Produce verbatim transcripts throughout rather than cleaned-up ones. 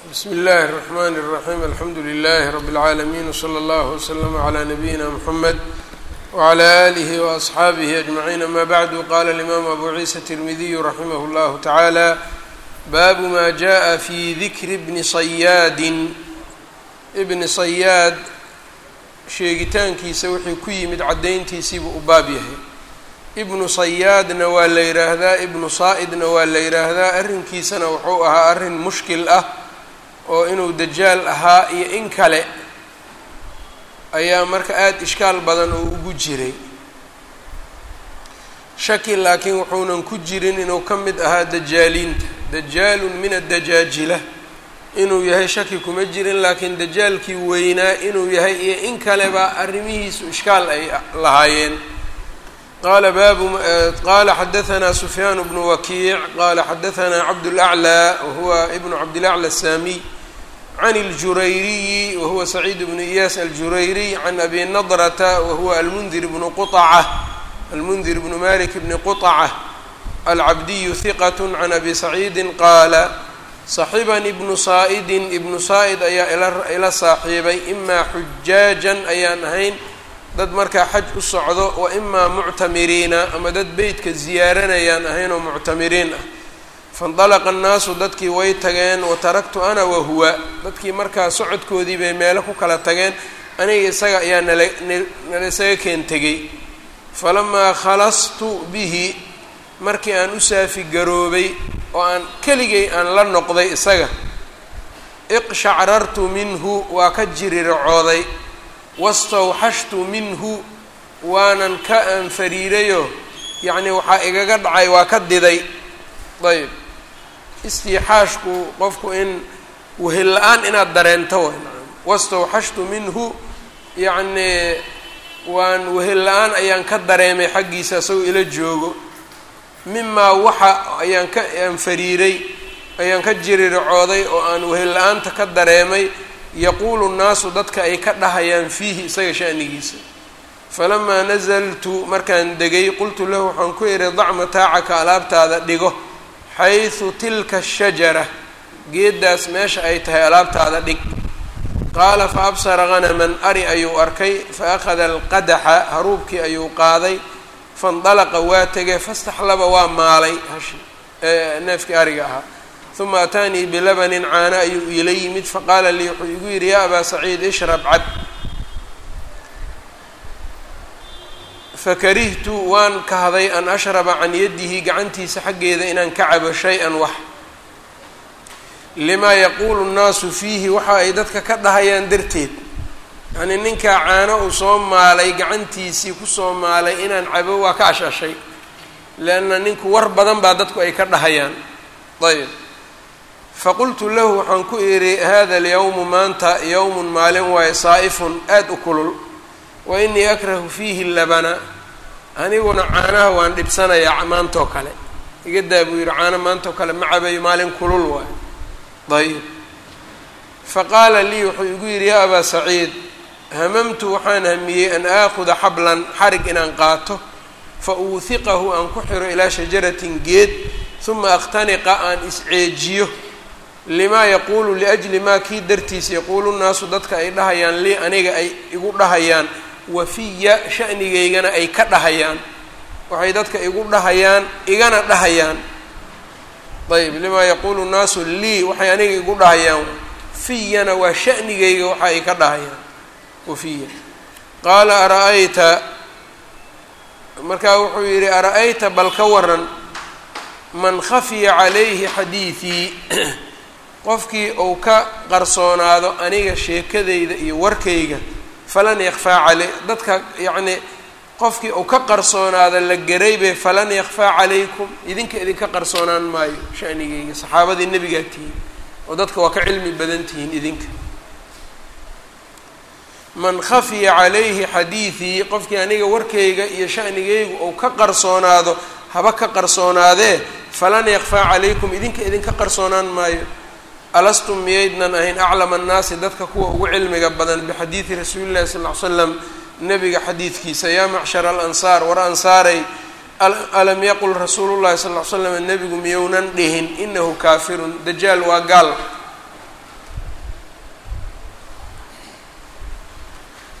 بsم الlh الرحmn الرحيم الحمdu للh رب العاalمين وصلى الله وسلم عlى نبيina محمد وعlى آله وأصxaaبه أجمعين أmا bعd qala الإmام أbو عيسى الترmdي رحimه الله taعالى bab ma jaءa في ذikr بni صyاad بni صyاad sheegitaankiisa wixii ku yimid cadayntiisiibuu u baab yahay. ibnu sayaadna waa la yidhaahdaa, ibnu saa-idna waa la yidhaahdaa. arrinkiisana wuxuu ahaa arrin mushkil ah oo inuu dajaal ahaa iyo in kale ayaa marka aada ishkaal badan oo ugu jiray. shaki laakiin wuxuunan ku jirin inuu ka mid ahaa dajaaliinta, dajaalun min addajaajila inuu yahay shaki kuma jirin, laakiin dajaalkii weynaa inuu yahay iyo in kaleba arrimihiisu ishkaal ay lahaayeen. qala baabu qala xadaثna sufyaan bnu wakiic qala xadaثna cabdالأعlى wahuwa ibnu cabdالأعlى الsamiy can اljurayriyi wahuwa saciid bnu iyaas aljurayriy can abi nadrata wahuwa almundir bnu quطcة almundir bnu malik bni quطcة alcabdiyu hiqat can abi saciidi qaala صaxibanii ibnu saa-idin ibnu saa-id ayaa ila saaxiibay imaa xujaajan ayaan ahayn dad markaa xaj u socdo, wa imaa muctamiriina ama dad beytka ziyaaranayaan ahayn oo muctamiriin ah. faindalaqa annaasu dadkii way tageen, wa taraktu ana wahuwa dadkii markaa socodkoodii bay meelo ku kala tageen, aniga isaga ayaa nala nala isaga keen tegey. falamaa khalastu bihi markii aan u saafi garoobay oo aan keligay aan la noqday isaga, iqshacrartu minhu waa ka jiriracooday, wastawxashtu minhu waanan ka anfariirayo, yacni waxaa igaga dhacay waa ka diday. ayb istixaashku qofku in wehel la-aan inaad dareento way. wastawxashtu minhu yacni waan wehel la-aan ayaan ka dareemay xaggiisa isagoo ila joogo. mimaa waxa ayaan ka anfariiray ayaan ka jiriracooday oo aan wehel la-aanta ka dareemay, yaquulu nnaasu dadka ay ka dhahayaan fiihi isaga shanigiisa. falamaa nazaltu markaan degay qultu lahu waxaan ku idhi dac mataacaka alaabtaada dhigo, xaysu tilka ashajara geeddaas meesha ay tahay alaabtaada dhig. qaala fa absara hanaman ari ayuu arkay, fa akhada alqadaxa haruubkii ayuu qaaday, faindalaqa waa tegay, fastaxlaba waa maalay hashi neefkii ariga ahaa. uma ataanii bilabanin caano ayuu iila yimid, faqaala lii wuxuu igu yidhi yaa abaa saciid ishrab cab. fakarihtu waan kahday an ashraba can yadihi gacantiisa xaggeeda inaan ka cabo shay-an wax, limaa yaquulu nnaasu fiihi waxa ay dadka ka dhahayaan darteed. yacnii ninkaa caano uu soo maalay gacantiisii kusoo maalay inaan cabo waa ka ashashay, leanna ninku war badan baa dadku ay ka dhahayaan. ayb faqultu lahu waxaan ku idhi hada alyawmu maanta yowmun maalin waaye saa'ifun aada u kulul, wa inii akrahu fiihi labana aniguna caanaha waan dhibsanayaa maantoo kale. iga daa buu yidhi caano maantoo kale ma cabayo, maalin kulul waaye. ayib faqaala lii wuxuu igu yidhi yaa abaa saciid hamamtu waxaan hamiyey an aakuda xablan xarig inaan qaato, fa uuhiqahu aan ku xiro ilaa shajaratin geed, uma akhtaniqa aan isceejiyo, limaa yaquulu liajli maa kii dartiisa yaquulu nnaasu dadka ay dhahayaan lii aniga ay igu dhahayaan, wafiya shanigaygana ay ka dhahayaan, waxay dadka igu dhahayaan igana dhahayaan. ayb limaa yaquulu nnaasu lii waxay aniga igu dhahayaan, fiyana waa shanigayga waxa ay ka dhahayaan wafiya. qaala ara-ayta markaa wuxuu yidhi ara-ayta bal ka waran man khafiya calayhi xadiidii qofkii uu ka qarsoonaado aniga sheekadayda iyo warkayga, falan yakfaa caley dadka yacnii qofkii uu ka qarsoonaado la garaybe falan yakfaa calaykum idinka idinka qarsoonaan maayo shanigayga. saxaabadii nebigaa tihiin oo dadka waa ka cilmi badan tihiin idinka. man khafiya calayhi xadiidii qofkii aniga warkayga iyo shanigaygu uu ka qarsoonaado haba ka qarsoonaadee, falan yakfaa calaykum idinka idinka qarsoonaan maayo. alastum miyaydnan ahayn aclama annaasi dadka kuwa ugu cilmiga badan bixadiidi rasuuli llahi sal ll ly slam nebiga xadiidkiisa. yaa macshara alansaar war ansaaray alam yaqul rasuulu llahi sal ll ly slam nebigu miyounan dhihin inahu kaafirun dajaal waa gaal.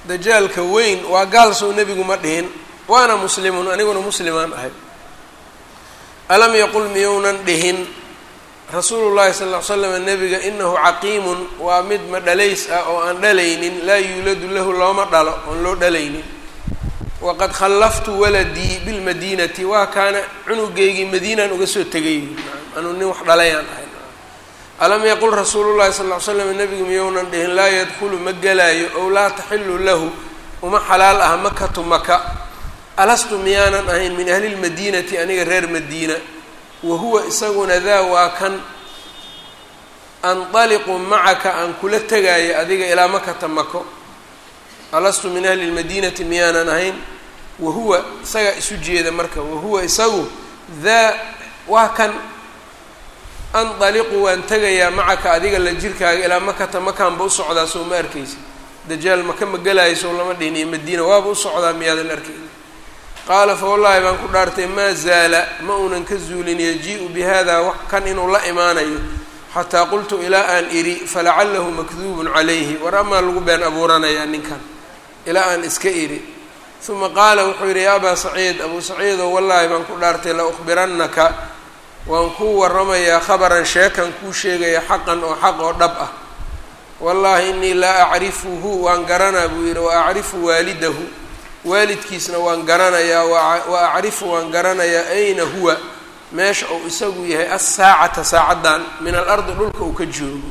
dajaalka weyn waa gaal sow nebigu ma dhihin waana muslimun aniguna muslimaan ahay alam yaqul miyounan dhihin rasuulu llahi sal ll ly slam nebiga inahu caqiimun waa mid ma dhalays ah oo aan dhalaynin laa yuuladu lahu looma dhalo oon loo dhalaynin waqad khallaftu waladii bilmadiinati waa kaana cunugeygii madiinaan uga soo tegay anuu nin wax dhalayaan ahay alam yaqul rasuulu llahi sal ly slam nebigu miyounan dhihin laa yadkhulu ma gelaayo ow laa taxilu lahu uma xalaal ah makatu maka alastu miyaanan ahayn min ahli lmadiinati aniga reer madiina wahuwa isaguna daa waa kan andaliqu macaka aan kula tegaayo adiga ilaa makata mako alastu min ahli lmadiinati miyaanan ahayn wahuwa isagaa isu jeeda marka wahuwa isagu daa waa kan andaliqu waan tegayaa macaka adiga la jirkaaga ilaa makata makaanba u socdaa soo ma arkaysa dajaal maka ma gelaayo sow lama dhihin iyo madiina waaba u socdaa miyaadan arkayni qaala fa wallaahi baan ku dhaartay maa zaala ma uunan ka zuulin yaji-u bi hada wax kan inuu la imaanayo xataa qultu ilaa aan idhi falacalahu makduubun calayhi war amaa lagu been abuuranayaa ninkan ilaa aan iska idhi uma qaala wuxuu yidhi ya abaa saciid abuu saciidow wallaahi baan ku dhaartay la ukhbirannaka waan kuu warramayaa khabaran sheekan kuu sheegaya xaqan oo xaq oo dhab ah wallaahi inii laa acrifuhu waan garanaa buu yidhi wa acrifu waalidahu waalidkiisna waan garanayaa wa acrifu waan garanayaa ayna huwa meesha uu isagu yahay assaacata saacaddan min alardi dhulka uu ka joogo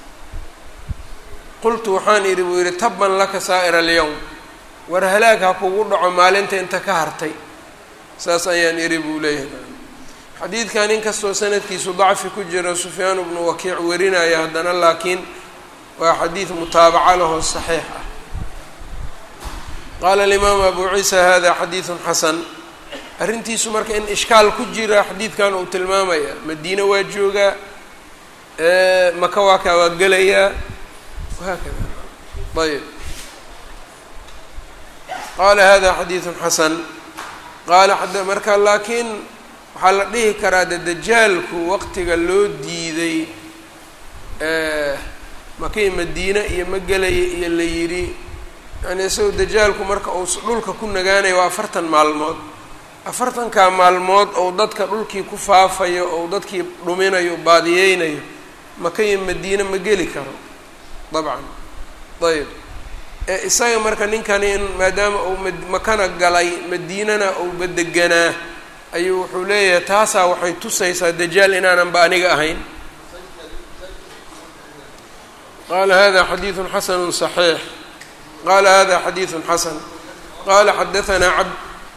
qultu waxaan idhi buu yidhi tabban laka saa'ira alyowm war halaag ha kugu dhaco maalinta inta ka hartay saas ayaan idhi buu leeyahay xadiidkan inkastoo sanadkiisu dacfi ku jiro sufyaan bnu wakiic warinaya haddana laakiin waa xadiid mutaabaca lahoo saxiix ah qaala alimaamu abu ciisa hada xadiidun xasan arrintiisu marka in ishkaal ku jira xadiidkan uu tilmaamaya madiine waa joogaa maka waa kaa waa gelayaa wahaakada ayb qaala hada xadiidun xasan qaala marka laakiin waxaa la dhihi karaa de dajaalku waqtiga loo diiday makay madiine iyo ma gelaya iyo la yidhi yani isagoo dajaalku marka uu dhulka ku nagaanayo waa afartan maalmood afartankaa maalmood ou dadka dhulkii ku faafayo ou dadkii dhuminayo baadiyeynayo makaiyo madiine ma geli karo dabcan ayb ee isaga marka ninkani in maadaama uu makana galay madiinana uuba deganaa ayuu wuxuu leeyahay taasaa waxay tusaysaa dajaal inaanan ba aniga ahayn qaala hada xadiidun xasanu صaxiix qaala hada xadiidun xasan qaala xadaanaa cabd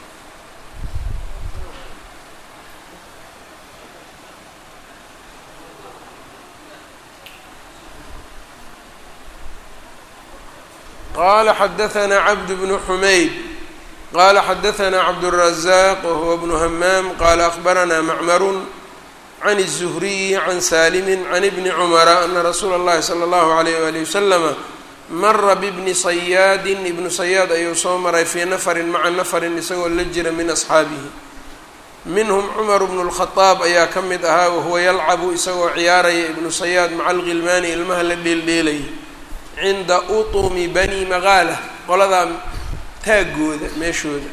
qala xadaanaa cabd bnu xumayd qala xadaanaa cabdالrazaaq wahuwa bnu hamaam qala akbaranaa macmaru can الzuhriyi can salimi can ibni cumara ana rasuula اllahi salى اllahu alayh wali waslama mara bibni sayaadin ibnu sayaad ayuu soo maray fii nafarin maca nafarin isagoo la jira min asxaabihi minhum cumar bnu اlkhadaab ayaa ka mid ahaa wahuwa yalcabu isagoo ciyaaraya ibnu sayaad maca alghilmaani ilmaha la dheeldheelaya cinda utumi bani magaala qoladaa taagooda meeshooda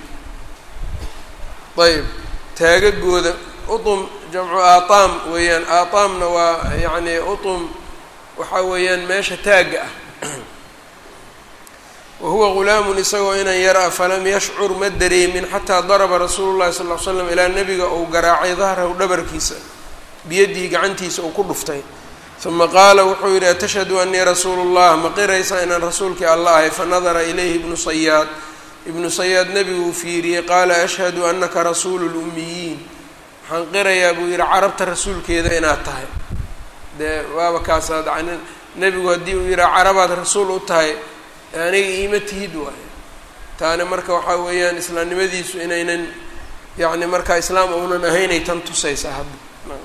ayb taagagooda utum jamcu aataam weeyaan aataamna waa yacni utum waxaa weeyaan meesha taagga ah wahuwa gulaamun isagoo inan yar ah falam yashcur ma dareemin xataa daraba rasuulu llahi sal ll ly slam ilaa nebiga uu garaacay dahrahu dhabarkiisa biyadihi gacantiisa uu ku dhuftay uma qaala wuxuu yidhi atashhadu anii rasuulu llah ma qiraysaa inaan rasuulkii alla ahay fanadara ilayhi ibnu sayaad ibnu sayaad nebiguu fiiriyey qaala ashhadu anaka rasuulu lummiyiin waxaan qirayaa buu yidhi carabta rasuulkeeda inaad tahay dee waaba kaasaad yani nebigu haddii uu yidhaha carabaad rasuul u tahay aniga iima tihid waayo taana marka waxaa weeyaan islaamnimadiisu inaynan yacni markaa islaam uunan ahaynay tan tusaysaa hadda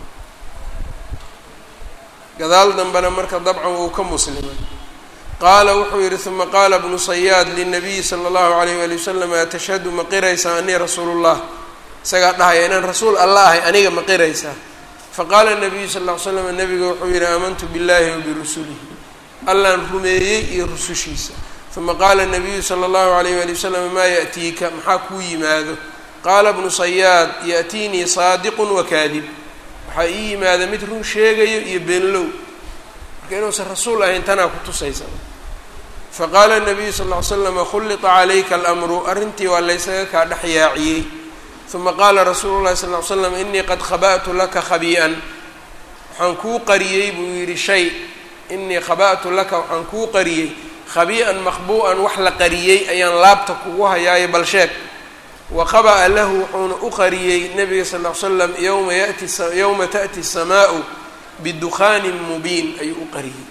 gadaal dambena marka dabcan wuu ka muslimay qaala wuxuu yidhi uma qaala bnu sayaad linabiyi sala allahu alayh wali wasalam atashhadu ma qiraysaa anii rasuulullah isagaa dhahaya inaan rasuul alla ahay aniga ma qiraysaa faqaala nabiyu sal ll ly slam nabiga wuxuu yidhi aamantu billahi wa birusulihi allaan rumeeyey iyo rusushiisa uma qaala الnabiyu slى اllahu عalayh wali wasalam maa yaأtiika maxaa kuu yimaado qaala bnu sayaad yaأtiinii saadiq wakaadib waxaa ii yimaada mid run sheegayo iyo beenlow marka inuusan rasuul ahayn tanaa ku tusaysa faqaala الnabiyu sal ll ly slama khulliطa calayka alamru arrintii waa laysaga kaa dhex yaaciyey uma qaala rasuulu llahi sal ly slam inii qad khaba'tu laka khabii'an waxaan kuu qariyey buu yidhi shay inii khaba'tu laka waxaan kuu qariyey khabii'an makhbuu'an wax la qariyey ayaan laabta kugu hayaayo bal sheeg wa qaba'a lahu wuxuuna u qariyey nabiga sal ly slam yowma yati yowma ta'ti الsamaa'u bidukhaanin mubiin ayuu u qariyey.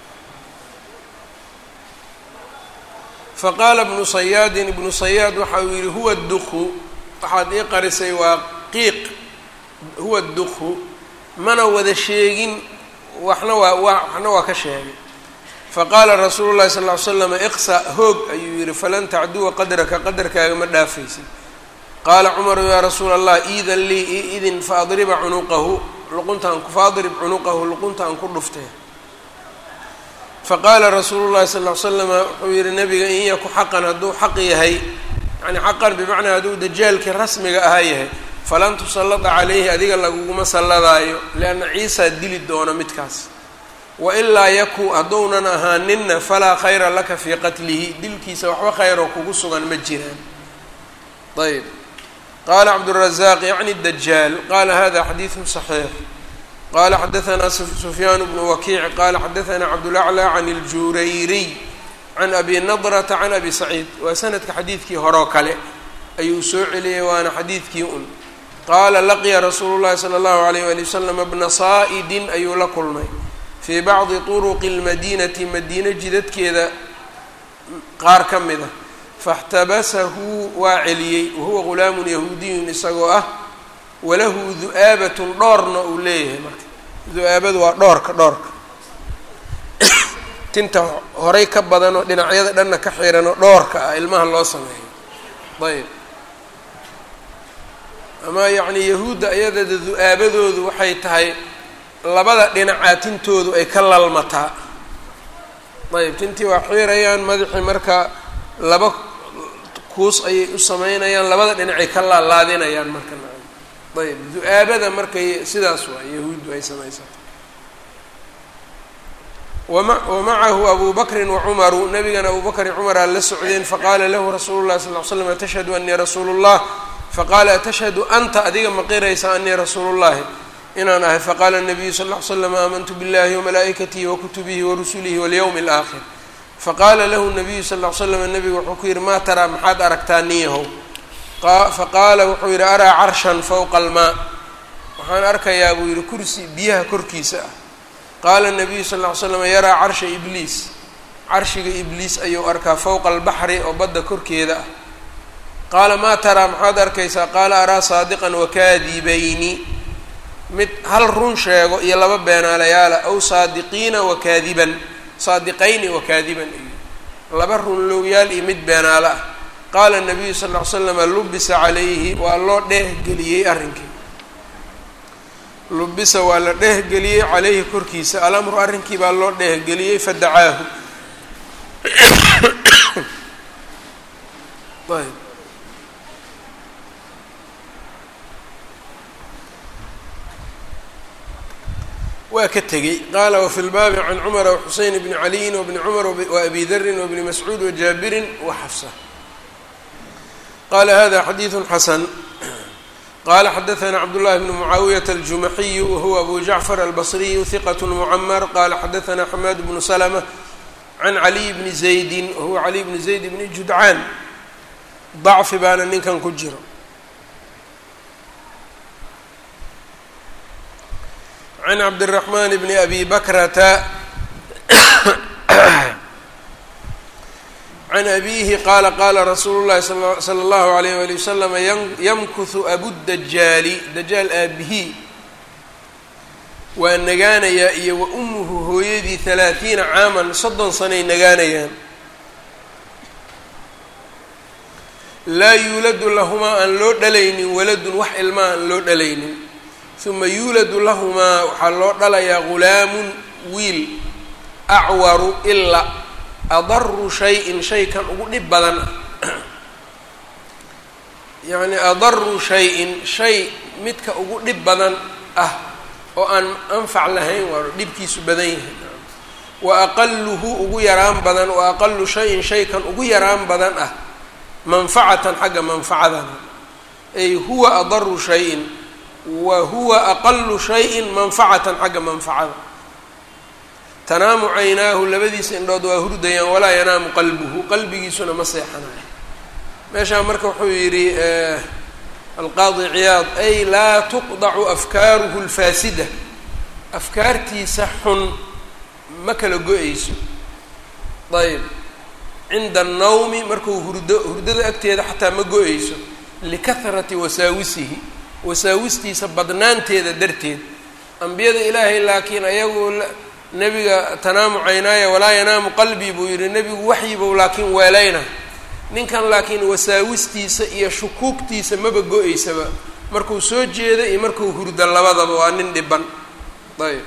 faqaala ibnu sayaadin ibnu sayaad waxa uu yidhi huwa dukhu waxaad ii qarisay waa qiiq huwa dukhu mana wada sheegin waxna waa waxna waa ka sheegay faqaala rasuulu llahi sal ly slam iqsa hoog ayuu yidhi falan tacduwa qadraka qadarkaaga ma dhaafaysid qaala cumaru yaa rasuula allah iidan lii i idin faadriba cunuqahu luquntaan faadrib cunuqahu luqunta aan ku dhuftee faqaala rasuulu llahi sal ly slama wuxuu yihi nabiga in yaku xaqan hadduu xaq yahay yani xaqan bimacnaa hadduu dajaalkii rasmiga ahaa yahay falan tusallada calayhi adiga laguguma salladaayo lianna ciisaa dili doona midkaas wailaa yaku hadduunan ahaaninna falaa khayra laka fii qatlihi dilkiisa waxba khayroo kugu sugan ma jiraan. ayb qaala cabdالrazaaq yacni dajaal qaala hada xadiiثu صaxiix qala xadaثna sufyaan bnu wakiic qala xadaثna cabdulأclى can اljurayriy can abi nadrata can abi saciid waa sanadka xadiidkii horeo kale ayuu soo celiyey waana xadiidkii un qaala laqiya rasuulu llahi salى اllahu عalayh wali wasalam bna saa'idin ayuu la kulmay fii bacdi طuruqi اlmadinati madiina jidadkeeda qaar ka mid ah faاxtabasahu waa celiyey wahuwa gulaamun yahuudiyun isagoo ah walahu du'aabatun dhoorna uu leeyahay marka du-aabadu waa dhoorka dhoorka tinta horay ka badanoo dhinacyada dhanna ka xiranoo dhoorka ah ilmaha loo sameeyo. ayb ama yacni yahuudda iyadada du-aabadoodu waxay tahay labada dhinacaa tintoodu ay ka lalmataa. ayb tintii waa xiirayaan madaxii marka laba kuus ayay u sameynayaan labada dhinacay ka laalaadinayaan marka ayb du-aabada markay sidaas waa yahuuddu ay samaysata wama wamacahu abu bakrin wacumaru nabigana abu bakr iyo cumaraa la socdeen faqaala lahu rasuulu llahi sal ly slam atashhadu anii rasuulu llah faqaala atashhadu anta adiga ma qiraysa anii rasuulu llahi inaan ahay faqaala nabiyu sal ly slam aamantu biاllahi wamalaa'ikatihi wakutubihi warusulihi walyowmi اlaakhir faqaala lahu nabiyu sal ly slam nabigu wuxuu ku yihi maa taraa maxaad aragtaa niyahow faqaala wuxuu yidhi araa carshan fowqa almaa waxaan arkayaa buu yidhi kursi biyaha korkiisa ah qaala nabiyu sal ly slam yaraa carsha ibliis carshiga ibliis ayuu arkaa fowqa albaxri oo badda korkeeda ah qaala maa taraa maxaad arkaysaa qaala araa saadiqan wakaadibayni mid hal run sheego iyo laba beenaalayaala aw saadiqiina wakaadiban saadiqayni wakaadiban iyo laba runlowyaal iyo mid beenaalo ah qaala nabiyu sal ly slama lubisa calayhi waa loo dheehgeliyey arrinkii lubisa waa la dheehgeliyey calayhi korkiisa alamru arrinkii baa loo dheehgeliyey fadacaahu ayb waa ka tegey qaala wafi lbaabi can cumara waxuseyn bni caliyin wabni cumar waabi darin wabni mascuud wajaabirin waxafsa qala hada xadiiثu xasan qala xadaثna cabdullahi bnu mucaawiyata aljumaxiyu wahuwa abu jacfar albasriyu hiqat mucamar qala xadaثna xamaad bnu slma can caliy bni zaydi wahuwa caliy bni zayd bni judcaan dacfi baana ninkan ku jiro can cabdالraxman bni abi bakrata can abihi qaala qaala rasuulu llahi sala allahu alayh wali wasalama yamkuhu abudajaali dajaal aabihii waa nagaanayaa iyo wa ummuhu hooyadii halaatiina caaman soddon sanay nagaanayaan laa yuuladu lahumaa aan loo dhalaynin waladun wax ilmaa aan loo dhalaynin uma yuuladu lahumaa waxaa loo dhalayaa ghulaamun wiil acwaru ila adaru shayin shay kan ugu dhib badan ah yacni adaru shayin shay midka ugu dhib badan ah oo aan anfac lahayn waa dhibkiisu badan yahay wa aqaluhu ugu yaraan badan wa aqalu shayin shay kan ugu yaraan badan ah manfacatan xagga manfacadana ay huwa adaru shayin wa huwa aqalu shayin manfacatan xagga manfacada tanaamu caynaahu labadiisa indhood waa hurdayaan walaa yanaamu qalbuhu qalbigiisuna ma seexanayo meeshaa marka wuxuu yidhi alqaadi ciyaad ay laa tuqdacu afkaaruhu alfaasida afkaartiisa xun ma kala go-ayso ayb cinda annawmi markuu hurdo hurdada agteeda xataa ma go-ayso likahrati wasaawisihi wasaawistiisa badnaanteeda darteed ambiyada ilaahay laakiin ayagu nebiga tanaamu caynaaya walaa yanaamu qalbii buu yidhi nebigu waxyibow laakiin weelayna ninkan laakiin wasaawistiisa iyo shukuugtiisa maba go-aysaba markuu soo jeeda iyo markuu hurdo labadaba waa nin dhiban ayb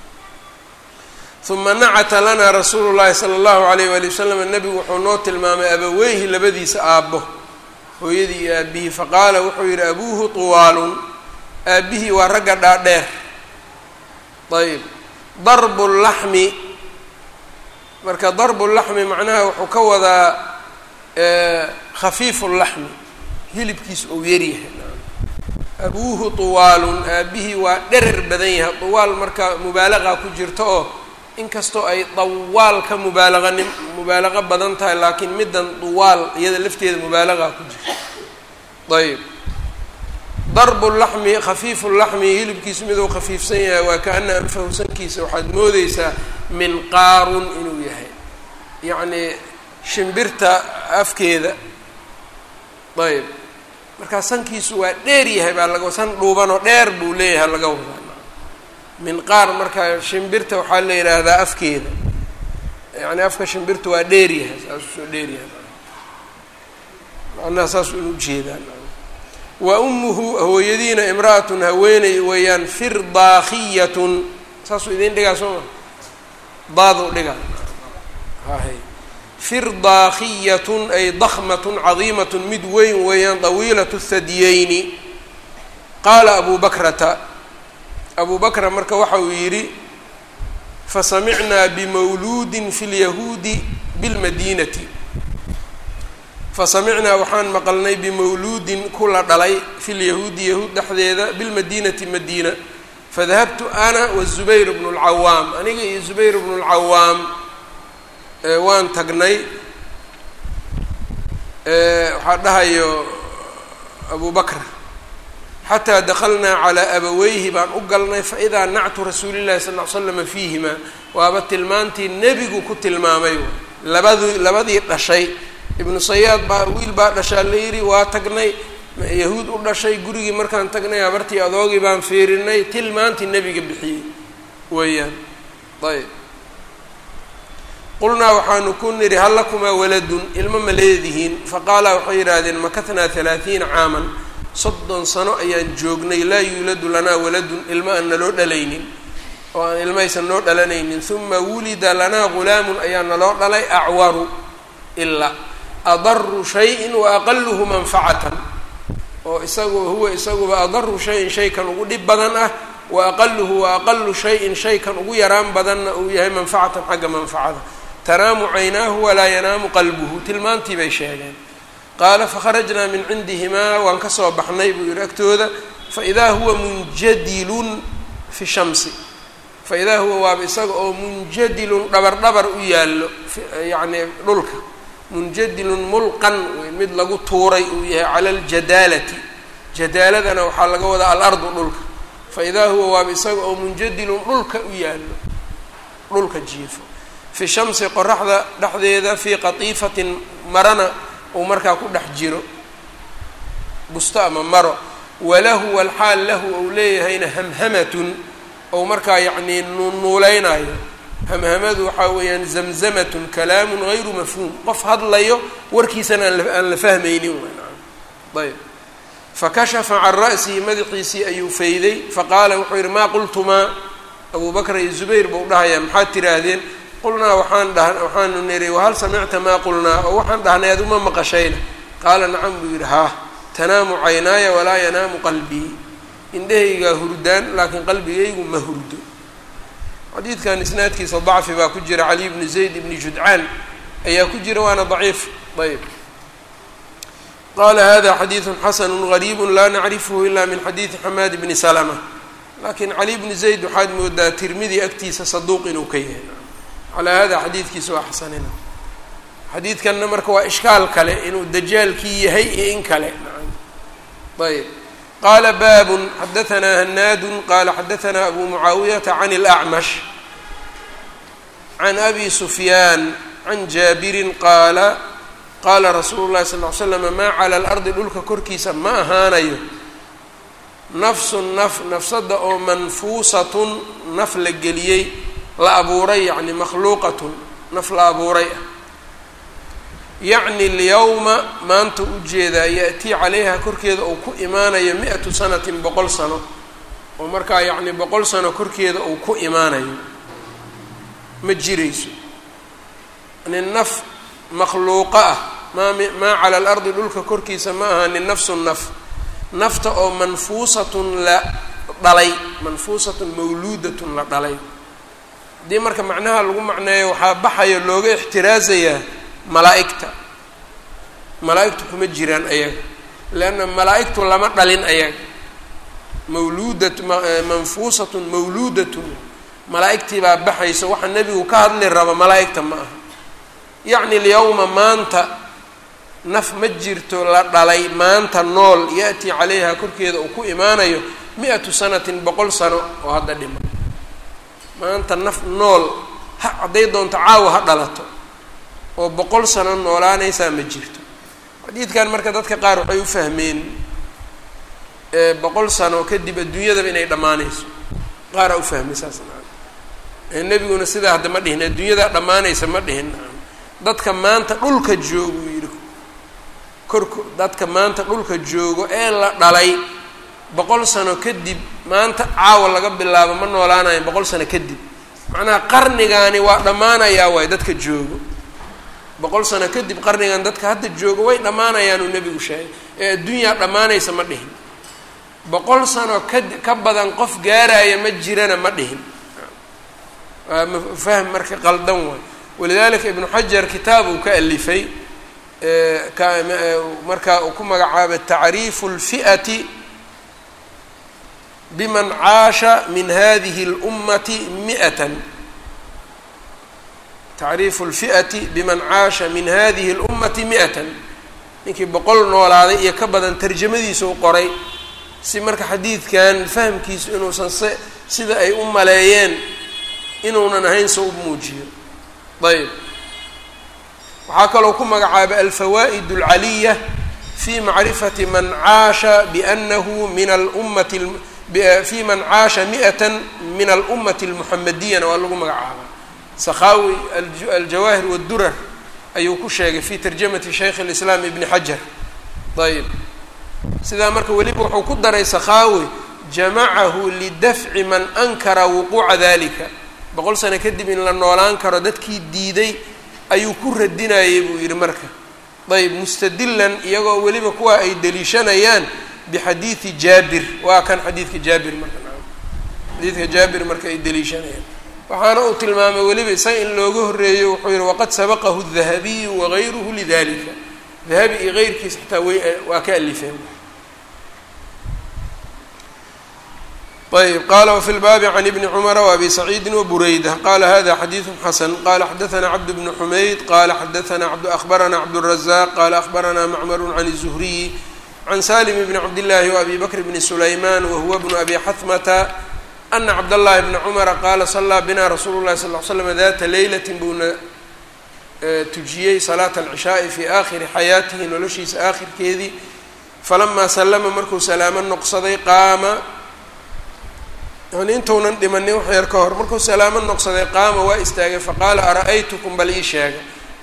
uma nacata lanaa rasuulu llahi sala allahu alayh waali wasalam nebigu wuxuu noo tilmaamay abaweyhi labadiisa aabbo hooyadii iyo aabihii faqaala wuxuu yidhi abuuhu tuwaalun aabihii waa ragga dhaadheer ayb darbu laxmi marka darbu laxmi macnaha wuxuu ka wadaa khafiifu laxmi hilibkiisa ou yaryahay abuuhu tuwaalun aabihii waa dherer badan yahay tuwaal marka mubaalaqa ku jirto oo inkastoo ay dawaal ka mubaalaqanim mubaalaqa badan tahay laakiin middan tuwaal iyada lafteeda mubaalaqa ku jirto ayb darbu laxmi khafiifu laxmi hilibkiisu miduu khafiifsan yahay waa kaana anfahu sankiisa waxaad moodeysaa minqaarun inuu yahay yacni shimbirta afkeeda ayb markaa sankiisu waa dheer yahay baa laga san dhuubanoo dheer buu leeyahay laga wadaa minqaar markaa shimbirta waxaa la yidhaahdaa afkeeda yani afka shimbirta waa dheer yahay saasuu soo dheer yahay macnaha saasuu inu ujeedaan wa ummuhu hooyadiina imra'atun haweeney weeyaan firdaakiyatun saasuu idin dhigaa soo ma daadu dhigaa hay firdaakiyatun ay dakmatun cadiimatun mid weyn weeyaan dawiilatu thadiyeyni qaala abu bakrata abu bakra marka waxa uu yidhi fasamicnaa bimawluudin fi lyahuudi bilmadiinati fasamicnaa waxaan maqalnay bimawluudin kula dhalay fi lyahuudi yahuud dhexdeeda bilmadiinati madiina fadahabtu ana wazubayr bnu lcawaam aniga iyo zubayr bnu lcawaam waan tagnay waxaa dhahayo abu bakr xataa dakalnaa calaa abaweyhi baan u galnay faidaa nactu rasuuli llahi sal ll slama fiihima waaba tilmaantii nebigu ku tilmaamay labadii labadii dhashay ibnu sayaad baa wiil baa dhashaa la yidhi waa tagnay yahuud u dhashay gurigii markaan tagnay habartii adoogii baan fiirinay tilmaantii nebiga bixiyey weeyaan ayb qulnaa waxaanu ku nidhi hal lakumaa waladun ilmo ma leedihiin faqaala waxay yidhaahdeen makatnaa halaathiina caaman soddon sano ayaan joognay laa yuuladu lanaa waladun ilmo aan naloo dhalaynin oo aan ilmaysan noo dhalanaynin uma wulida lanaa ghulaamun ayaa naloo dhalay acwaru ilaa adaru shayin wa aqaluhu manfacatan oo isagu huwa isaguba adaru shayin shay kan ugu dhib badan ah wa aqaluhu wa aqalu shayin shay kan ugu yaraan badanna uu yahay manfacatan xagga manfacada tanaamu caynaahu walaa yanaamu qalbuhu tilmaantii bay sheegeen qaala fakharajnaa min cindihimaa waan ka soo baxnay buu yihi agtooda faidaa huwa munjadilun fi shamsi faidaa huwa waaba isaga oo munjadilun dhabar dhabar u yaallo yacni dhulka munjadilun mulqan mid lagu tuuray uu yahay cala aljadaalati jadaaladana waxaa laga wadaa alardu dhulka faidaa huwa waaba isaga oo munjadilun dhulka u yaallo dhulka jiifo fi shamsi qoraxda dhexdeeda fii qatiifatin marana uu markaa ku dhex jiro busto ama maro walahu walxaal lahu ou leeyahayna hamhamatun ou markaa yacnii nuunuuleynayo hamhamadu waxaa weeyaan zamzamatun kalaamun gayru mafhuum qof hadlayo warkiisana aan la fahmaynin ayb fakashafa can ra'sihi madaxiisii ayuu fayday faqaala wuxuu yidhi maa qultumaa abu bakr iyo zubayr bau dhahayaa maxaad tiraahdeen faqulnaa waxaan dha waxaanu niri wahal samicta maa qulnaa oo waxaan dhahnay ad uma maqashayna qaala nacam buu yidhi haa tanaamu caynaaya walaa yanaamu qalbii indhahaygaa hurdaan laakiin qalbigaygu ma hurdo. xadiidkan isnaadkiisa dacfi baa ku jira, cali bni zayd bni judcaan ayaa ku jira waana daciif. ayb qaala hada xadiidu xasanu gariibu laa nacrifhu ila min xadiidi xamaad bni salma, laakiin cali bni zayd waxaad moodaa tirmidi agtiisa saduuq inuu ka yahay. calaa hada xadiidkiisa waa xasanina. xadiidkanna marka waa ishkaal kale inuu dajaalkii yahay iyo in kale. ayb qaala baabun xadahanaa hanaadun qaala xadahanaa abu mucaawiyata can اlأcmash can abi sufyaan can jaabirin qaala qaala rasuulu llahi sal ly slama maa cala alardi dhulka korkiisa ma ahaanayo nafsun naf nafsada oo manfuusatun naf la geliyey la abuuray yacni makhluuqatun naf la abuuray ah yacni alyawma maanta ujeedaa ya-tii calayha korkeeda uu ku imaanayo mi-atu sanatin boqol sano oo markaa yacni boqol sano korkeeda uu ku imaanayo ma jirayso. yani naf makhluuqa ah maa maa cala alardi dhulka korkiisa ma ahaanin nafsun naf nafta oo manfuusatun la dhalay manfuusatun mawluudatun la dhalay. haddii marka macnaha lagu macneeyo waxaa baxayo looga ixtiraasayaa malaa'igta. malaa'igtu kuma jiraan ayaga leanna malaa'igtu lama dhalin ayaga. mawluudat manfuusatun mawluudatun malaa'igtii baa baxayso waxa nebigu ka hadli raba malaa'igta ma aha. yacni alyawma maanta naf ma jirto la dhalay maanta nool ya-tii calayha korkeeda uu ku imaanayo mi-atu sanatin boqol sano oo hadda dhima. maanta naf nool ha hadday doonto caawa ha dhalato oo boqol sano noolaanaysaa ma jirto. xadiidkan marka dadka qaar waxay u fahmeen boqol sano kadib adduunyadaba inay dhammaanayso. qaaraa u fahmay saas nacam. nebiguna sidaa hadda ma dhihin adduunyadaa dhammaanaysa ma dhihin nacam. dadka maanta dhulka joogo uu yidhi korko dadka maanta dhulka joogo ee la dhalay boqol sano kadib maanta caawa laga bilaabo ma noolaanayo boqol sano kadib. macnaha qarnigaani waa dhammaanayaa waay dadka joogo boqol sano kadib qarnigan dadka hadda joogo way dhammaanayaan uu nebigu sheegay ee adduunyaa dhammaanaysa ma dhihin. boqol sano ka ka badan qof gaaraya ma jirana ma dhihin. waa fahm marka qaldan waay. walidalika ibnu xajar kitaab uu ka alifay ka markaa uu ku magacaabay tacriifu اlfi'ati biman caasha min hadihi اlummati mi'atan tacriifu اlfi'ati biman caasha min hadihi اlummati mi'atan ninkii boqol noolaaday iyo ka badan tarjamadiisa u qoray si marka xadiidkan fahamkiisu inuusan se sida ay u maleeyeen inuunan ahayn se u muujiyo. ayb waxaa kaloo ku magacaabay alfawaa'id اlcaliya fi macrifati man caasha bianahu min alummati fi man caasha mi'atan min alummati اlmuxamadiyana waa lagu magacaabaa. sakhaawi aljawaahir wاdurar ayuu ku sheegay fi tarjamati shaykh اlislaam ibni xajar. ayb sidaa marka weliba wuxuu ku daray sakhaawi jamacahu lidafci man ankara wuquuca dalika. boqol sano kadib in la noolaan karo dadkii diiday ayuu ku radinayay buu yidhi marka. ayb mustadilan iyagoo weliba kuwa ay deliishanayaan bixadiidi jaabir. waa kan xadiidka jaabir marka xadiidka jaabir marka ay deliishanayaan waxaana uu tilmaamay weliba isaga in looga horreeyo wuxuu yihi waqad sabaqahu dahabiyu wagayruhu lidalika. dahabi iyo keyrkiis xataa way waa ka alifeen. ayb qala wfi lbaabi can ibni cumara wabi saciidi wabureyda qala hada xadiidu xasan qala xadaثna cabd bnu xumayd qala xadaثna akhbarana cabdالrazaq qala akhbarana macmaru can الzuhriyi can salim bni cabdillahi wabi bakr bni sulayman wahuwa bnu abi xatmata ana cabdاllahi bna cumara qaala salaa bina rasuulu اlahi sal l slam data leylati buuna tujiyey salaata alcishaai fi aakhiri xayaatihi noloshiisa aakhirkeedii falamaa salama markuu salaamo noqsaday qaama yani intuunan dhimanin wax yar ka hor markuu salaamo noqsaday qaama waa istaagay faqaala ara-aytukum bal ii sheega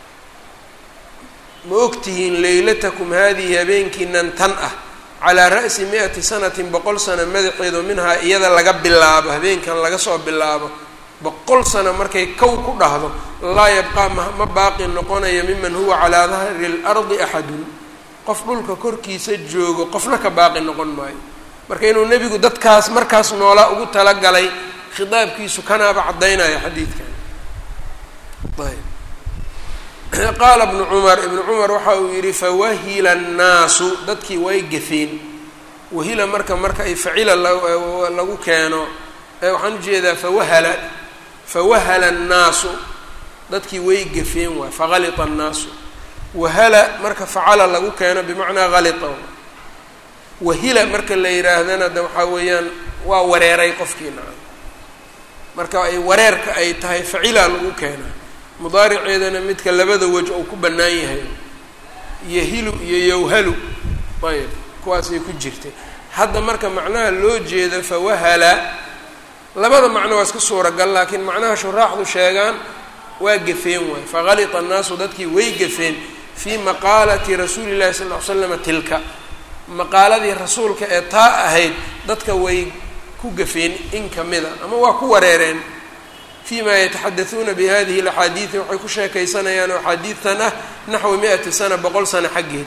ma ogtihiin leylatakum haadihi habeenkiinan tan ah calaa ra'si mi-ati sanatin boqol sano madaxeedo minhaa iyada laga bilaabo habeenkan laga soo bilaabo boqol sano markay kow ku dhahdo laa yabqaa ma baaqi noqonaya miman huwa calaa dahri اlardi axadun qof dhulka korkiisa joogo qofna ka baaqi noqon maayo marka inuu nebigu dadkaas markaas noolaa ugu talagalay khitaabkiisu kanaaba caddaynaya xadiidkan ayb qaala ibnu cumar ibnu cumar waxa uu yidhi fawahila annaasu dadkii way gafeen wahila marka marka ay facila lagu keeno waxaan ujeedaa fawahala fawahala annaasu dadkii way gafeen waay fagalita annaasu wahala marka facala lagu keeno bimacnaa galita wahila marka la yidhaahdana de waxaa weeyaan waa wareeray qofkii naca marka ay wareerka ay tahay facila lagu keenaa mudaariceedana midka labada wej ou ku bannaan yahay yahilu iyo yowhalu ayb kuwaasay ku jirtay hadda marka macnaha loo jeeda fawahala labada macno waa iska suuragal laakiin macnaha shuraaxdu sheegaan waa gafeen waay fagalita annaasu dadkii way gafeen fii maqaalati rasuuli llahi sal ll ly slam tilka maqaaladii rasuulka ee taa ahayd dadka way ku gafeen in kamida ama waa ku wareereen fima yataxadauuna bihadihi alaxaadiidi waxay ku sheekaysanayaan oo axaadiidtan ah naxwi mi-ati sana boqol sano xaggeed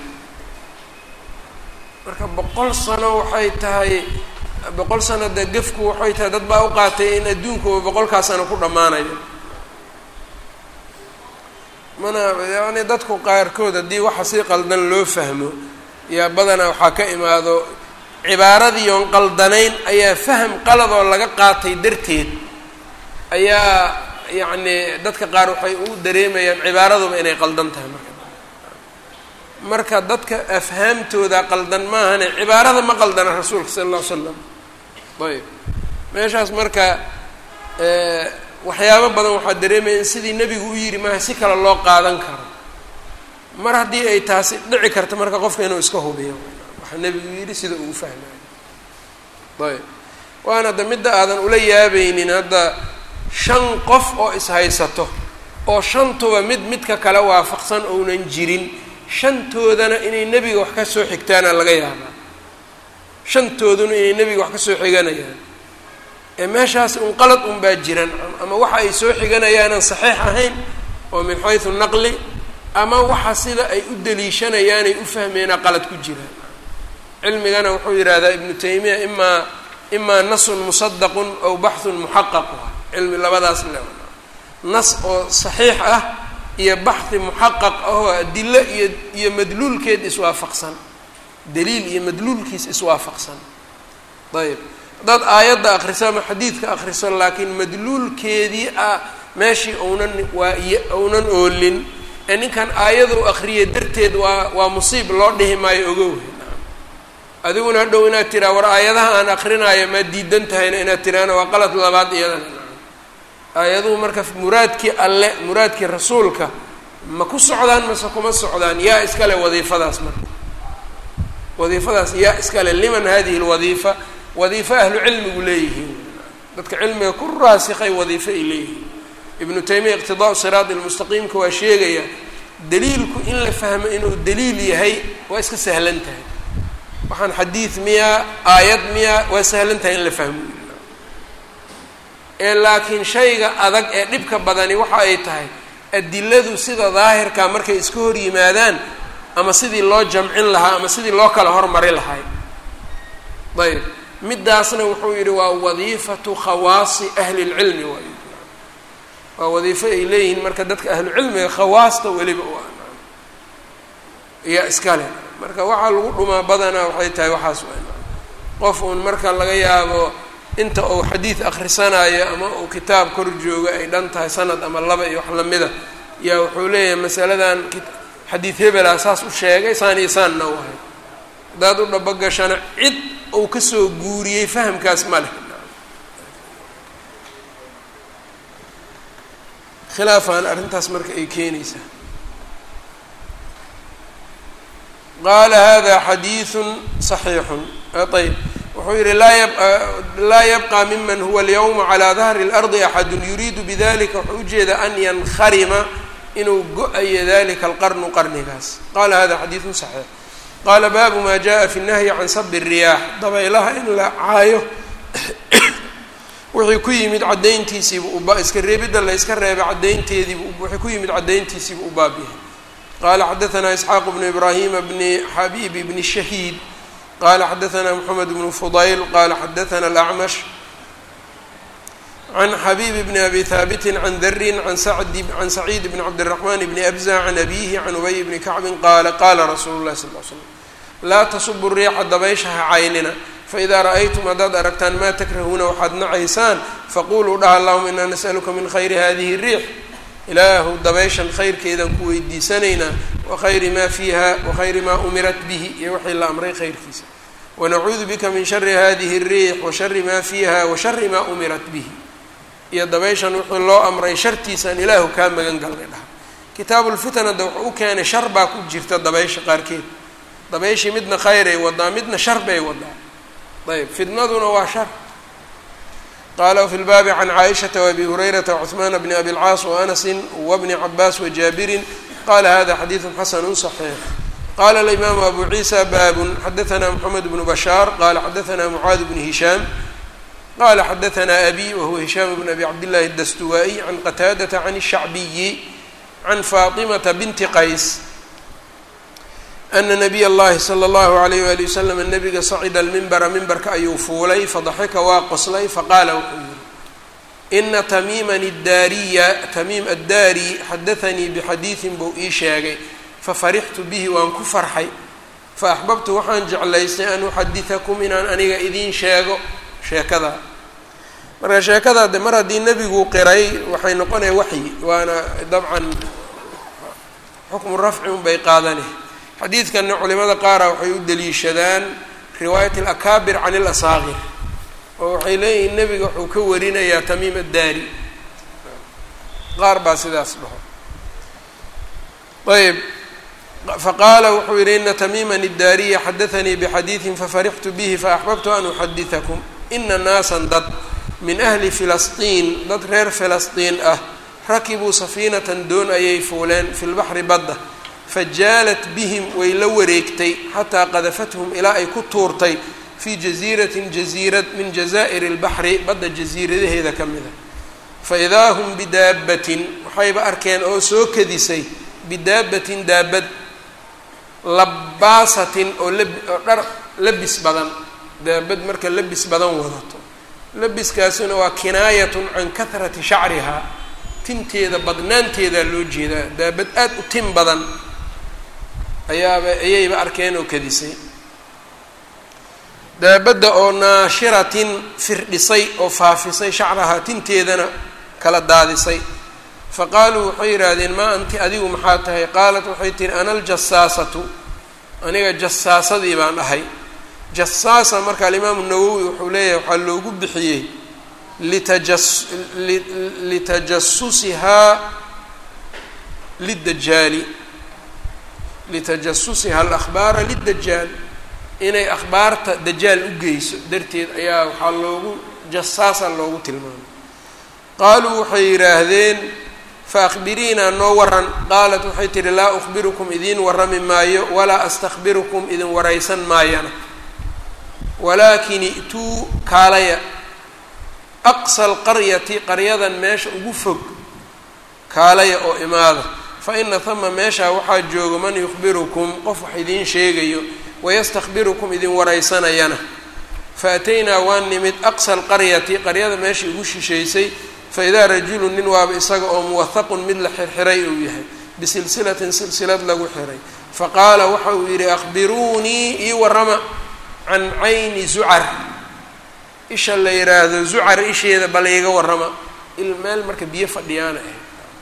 marka boqol sano waxay tahay boqol sano de gefku waxay tahay dad baa u qaatay in adduunkuba boqolkaa sano ku dhammaanayo mana yani dadku qaarkood haddii waxa si qaldan loo fahmo yaa badanaa waxaa ka imaado cibaaradii oon qaldanayn ayaa faham qaladoo laga qaatay darteed ayaa yacni dadka qaar waxay u dareemayaan cibaaraduba inay qaldan tahay marka marka dadka afhaamtooda qaldan maahane cibaarada ma qaldana rasuulka sala alla ly slam ayb meeshaas marka waxyaabo badan waxaa dareemaya in sidii nebigu u yidhi maaha si kale loo qaadan karo mar haddii ay taasi dhici karto marka qofka inuu iska hubiyo waxaa nebigu yidhi sida ugu fahmayo ayb waana da midda aadan ula yaabaynin hadda shan qof oo ishaysato oo shantuba mid midka kale waafaqsan ounan jirin shantoodana inay nebiga wax ka soo xigtaana laga yaabaa shantooduna inay nebiga wax ka soo xiganayaan ee meeshaas un qalad un baa jiran ama waxa ay soo xiganayaanan saxiix ahayn oo min xaysu naqli ama waxa sida ay u daliishanayaanay u fahmeenaa qalad ku jiraan cilmigana wuxuu yidhaahdaa ibnu taymiya imaa imaa nasun musadaqun aw baxhun muxaqaq cilmi labadaas le nas oo saxiix ah iyo baxhi muxaqaq ah oo adilo iyo iyo madluulkeed iswaafaqsan daliil iyo madluulkiis iswaafaqsan ayb haddaad aayadda akriso ama xadiidka akriso laakiin madluulkeedii ah meeshii ounan waa ounan oolin ee ninkan aayadu akriyay darteed waa waa musiib loo dhihi maayo ogow adiguna hadhow inaad tiraa war aayadaha aan akrinaayo maa diidan tahayna inaad tiraana waa qalad labaad iyadana aayaduhu marka muraadkii alle muraadkii rasuulka ma ku socdaan mase kuma socdaan yaa iskale wadiifadaas marka wadiifadaas yaa iskale liman hadihi lwadiifa wadiifo ahlu cilmigu leeyihiin dadka cilmiga ku raasikay wadiifo ay leeyihiin ibnu taymiya iqtidaau siraadi lmustaqiimka waa sheegaya daliilku in la fahmo inuu daliil yahay waa iska sahlan tahay waxaan xadiid miyaa aayad miyaa waa sahlan tahay in la fahmo ee laakiin shayga adag ee dhibka badani waxa ay tahay adiladu sida daahirka markay iska hor yimaadaan ama sidii loo jamcin lahaa ama sidii loo kala hormari lahay ayb midaasna wuxuu yidhi waa wadiifatu khawaasi ahli lcilmi waay waa wadiifo ay leeyihiin marka dadka ahlucilmiga khawaasta weliba u ah iyaa iskale marka waxaa lagu dhumaa badanaa waxay tahay waxaas waa qof uun marka laga yaabo inta uu xadiid akhrisanayo ama uu kitaab kor joogo ay dhan tahay sanad ama laba iyo wax lamida yaa wuxuu leeyahay masaladan xadiid hebelaa saas u sheegay saan iyo saanna u ahay haddaad u dhabagashana cid uu kasoo guuriyey fahamkaas ma leh khilaafaan arrintaas marka ay keenaysaa qaala hada xadiiثun صaxiixun ayb wuxuu yihi laa yabqى miman huwa اlyawma calى dahri اlardi axadu yuriidu bidalika wuxuu ujeeda an yankharima inuu go-ayo dalika alqarnu qarnigaas qala hada xadiiثu صaxiix qaala baabu ma jaءa fi الnahyi can sabi الriyaax dabaylaha in la caayo wixii ku yimid caddayntiisiibu uba iska reebidda la iska reebay caddaynteediibu wixii ku yimid caddayntiisiibu u baab yahay. qaala xadaثna isxaaq bnu ibraahima bni xabiib bni shahiid qaala xadaثna moxamed bnu fudayl qaala xadaثna alacmash can xabiib bni abi haabiti can darin can sacdi can saciid bni cabdالraxman bni abza can abihi can ubay bni kacbin qaala qaala rasuulu اlahi sal l slam laa tasubu riixa dabaysha ha caynina faidaa ra'aytum haddaad aragtaan maa takrahuuna waxaad nacaysaan faquluu dhaha allahuma inaa nas'aluka min khayri hadihi riix, ilaahu dabayshan khayrkeedaan ku weydiisanaynaa wa khayri maa fiiha wa khayri maa umirat bihi iyo wixii la amray khayrkiisa, wanacuudu bika min shari hadihi riix wa shari maa fiiha wa shari maa umirat bihi, iyo dabayshan wixii loo amray shartiisaan ilaahu kaa magan galnay dhaha. kitaabulfitan hadda wuxuu u keenay shar baa ku jirta dabaysha qaarkeed, dabayshii midna khayray wadaa midna shar bay wadaa, ayb fitnaduna waa shar. qaala wafi lbaabi can caaishata waabi hurayrata wacuثmaana bni abi lcaas waanasin wabni cabaas wajaabirin qala hada xadiidu xasanu صaxiix. qala alimaamu abu ciisa baabun xadaثna moxamed bnu bashaar qala xadaثna mucaad bni hishaam qala xadaثna abi wahuwa hishaam bn abi cabdillahi اdastuwaaئي can qataadata can الshacbiyi can faaطimata binti qays ana nabiy اllahi slى اllahu عalayh wali waslm nabiga sacida almimbara mimbarka ayuu fuulay fadaxika waa qoslay faqaala wuxuu yihi ina tamiiman اdaariya tamiim addaari xadaanii bixadiiثin buu ii sheegay fafarixtu bihi waan ku farxay faaxbabtu waxaan jeclaystay an uxadiثakum inaan aniga idiin sheego sheekadaa. marka sheekadaa de mar haddii nebigu qiray waxay noqonaya waxyi, waana dabcan xukmu rafci un bay qaadanay. xadiidkanna culimada qaara waxay u deliishadaan riwaayat alakaabir can ilasaaqir oo waxay leeyihiin nebiga wuxuu ka warinayaa tamiim addaari, qaar baa sidaas dhaho. ayb faqaala wuxuu yihi ina tamiiman iddaariya xadaanii bixadiidin fafarixtu bihi faaxbabtu an uxadiثakum ina naasan dad min ahli filastiin dad reer filastiin ah rakibuu safiinatan doon ayay fuuleen fi lbaxri badda fajaalat bihim way la wareegtay xataa qadafathum ilaa ay ku tuurtay fii jasiiratin jasiirad min jazaa'iri اlbaxri badda jasiiradaheeda ka mida. faidaa hum bidaabbatin waxayba arkeen oo soo kadisay bidaabbatin daabad labaasatin oo oo dhar labis badan, daabad marka labis badan wadato, labiskaasina waa kinaayatun can kahrati shacrihaa, tinteeda badnaanteedaa loo jeedaa, daabad aad u tin badan ayaaba ayayba arkeen oo kadisay. daabadda oo naashiratin firdhisay oo faafisay shacrahaa, tinteedana kala daadisay. faqaaluu waxay yidhaahdeen maa anti adigu maxaa tahay? qaalat waxay tihi ana aljasaasatu, aniga jasaasadii baan ahay. jasaasa marka alimaamu nawowi wuxuu leeyahay waxaa loogu bixiyey litajas litajasusihaa lidajaali litajasusiha alakhbaara lidajaal, inay akhbaarta dajaal u geyso darteed ayaa waxaa loogu jasaasa loogu tilmaamay. qaaluu waxay yidhaahdeen faakbiriinaa noo waran. qaalat waxay tihi laa ukhbirukum idiin warrami maayo walaa astakbirukum idin waraysan maayana, walaakin i'tuu kaalaya aqsa alqaryati qaryadan meesha ugu fog kaalaya oo imaada, fa ina hama meeshaa waxaa jooga man yukhbirukum qof wax idiin sheegayo wayastakbirukum idin waraysanayana. faataynaa waan nimid aqsa alqaryati qaryada meesha ugu shishaysay faidaa rajulu nin waaba isaga oo muwahaqun mid la xirxiray uu yahay bisilsilatin silsilad lagu xiray. faqaala waxa uu yidhi akhbiruunii ii warrama can cayni zucar, isha la yidhaahdo zucar isheeda bal iiga warrama. il meel marka biyo fadhiyaana ah,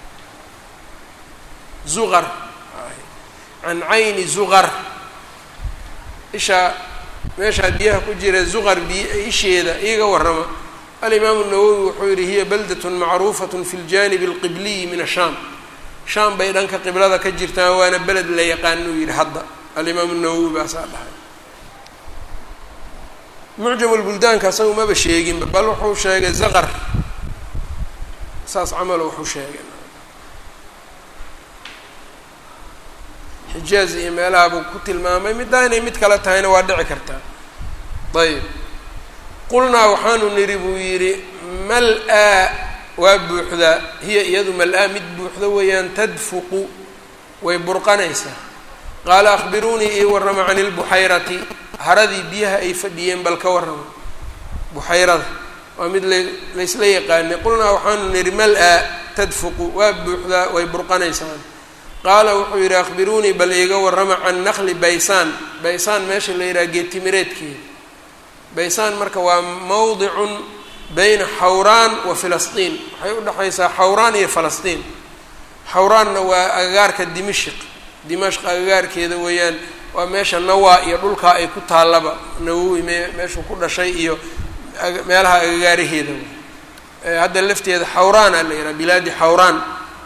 zuqar can cayni zuqar, isha meeshaa biyaha ku jira zuqar biy isheeda iiga warrama. alimaamu nawowi wuxuu yihi hiya baldatun macruufatun fi ljaanibi alqibliyi min ashaam, shaam bay dhanka qiblada ka jirtaan waana beled la yaqaano uu yihi hadda. alimaamu nawowi baasaa dhahay. mucjamu lbuldaanka asaga umaba sheeginba, bal wuxuu sheegay zaqar, saas camalo wuxuu sheegay. xijaaz iyo meelaha buu ku tilmaamay, middaa inay mid kale tahayna waa dhici kartaa. ayb qulnaa waxaanu nidhi buu yidhi mal-aa waa buuxdaa, hiya iyadu mal-aa mid buuxda weeyaan, tadfuqu way burqanaysaa. qaala akhbiruunii ii warrama cani lbuxayrati, haradii biyaha ay fadhiyeen bal ka warrama. buxayrada waa mid la laysla yaqaanay. qulnaa waxaanu nidhi mal-aa tadfuqu waa buuxdaa way burqanaysaan. qaala wuxuu yidhi akhbiruunii bal iiga warrama can naqli baysaan. baysaan meesha la yidhaha geetimireedkeeda. baysaan marka waa mawdicun bayna xawraan wa filastiin, waxay u dhexaysaa xawraan iyo falastiin. xawraanna waa agagaarka dimashq, dimashq agagaarkeeda weeyaan, waa meesha nawaa iyo dhulkaa ay ku taallaba, nawowi me meeshuu ku dhashay iyo meelaha agagaaraheeda. hadda lafteeda xawraana la yidhaha, bilaadi xawraan.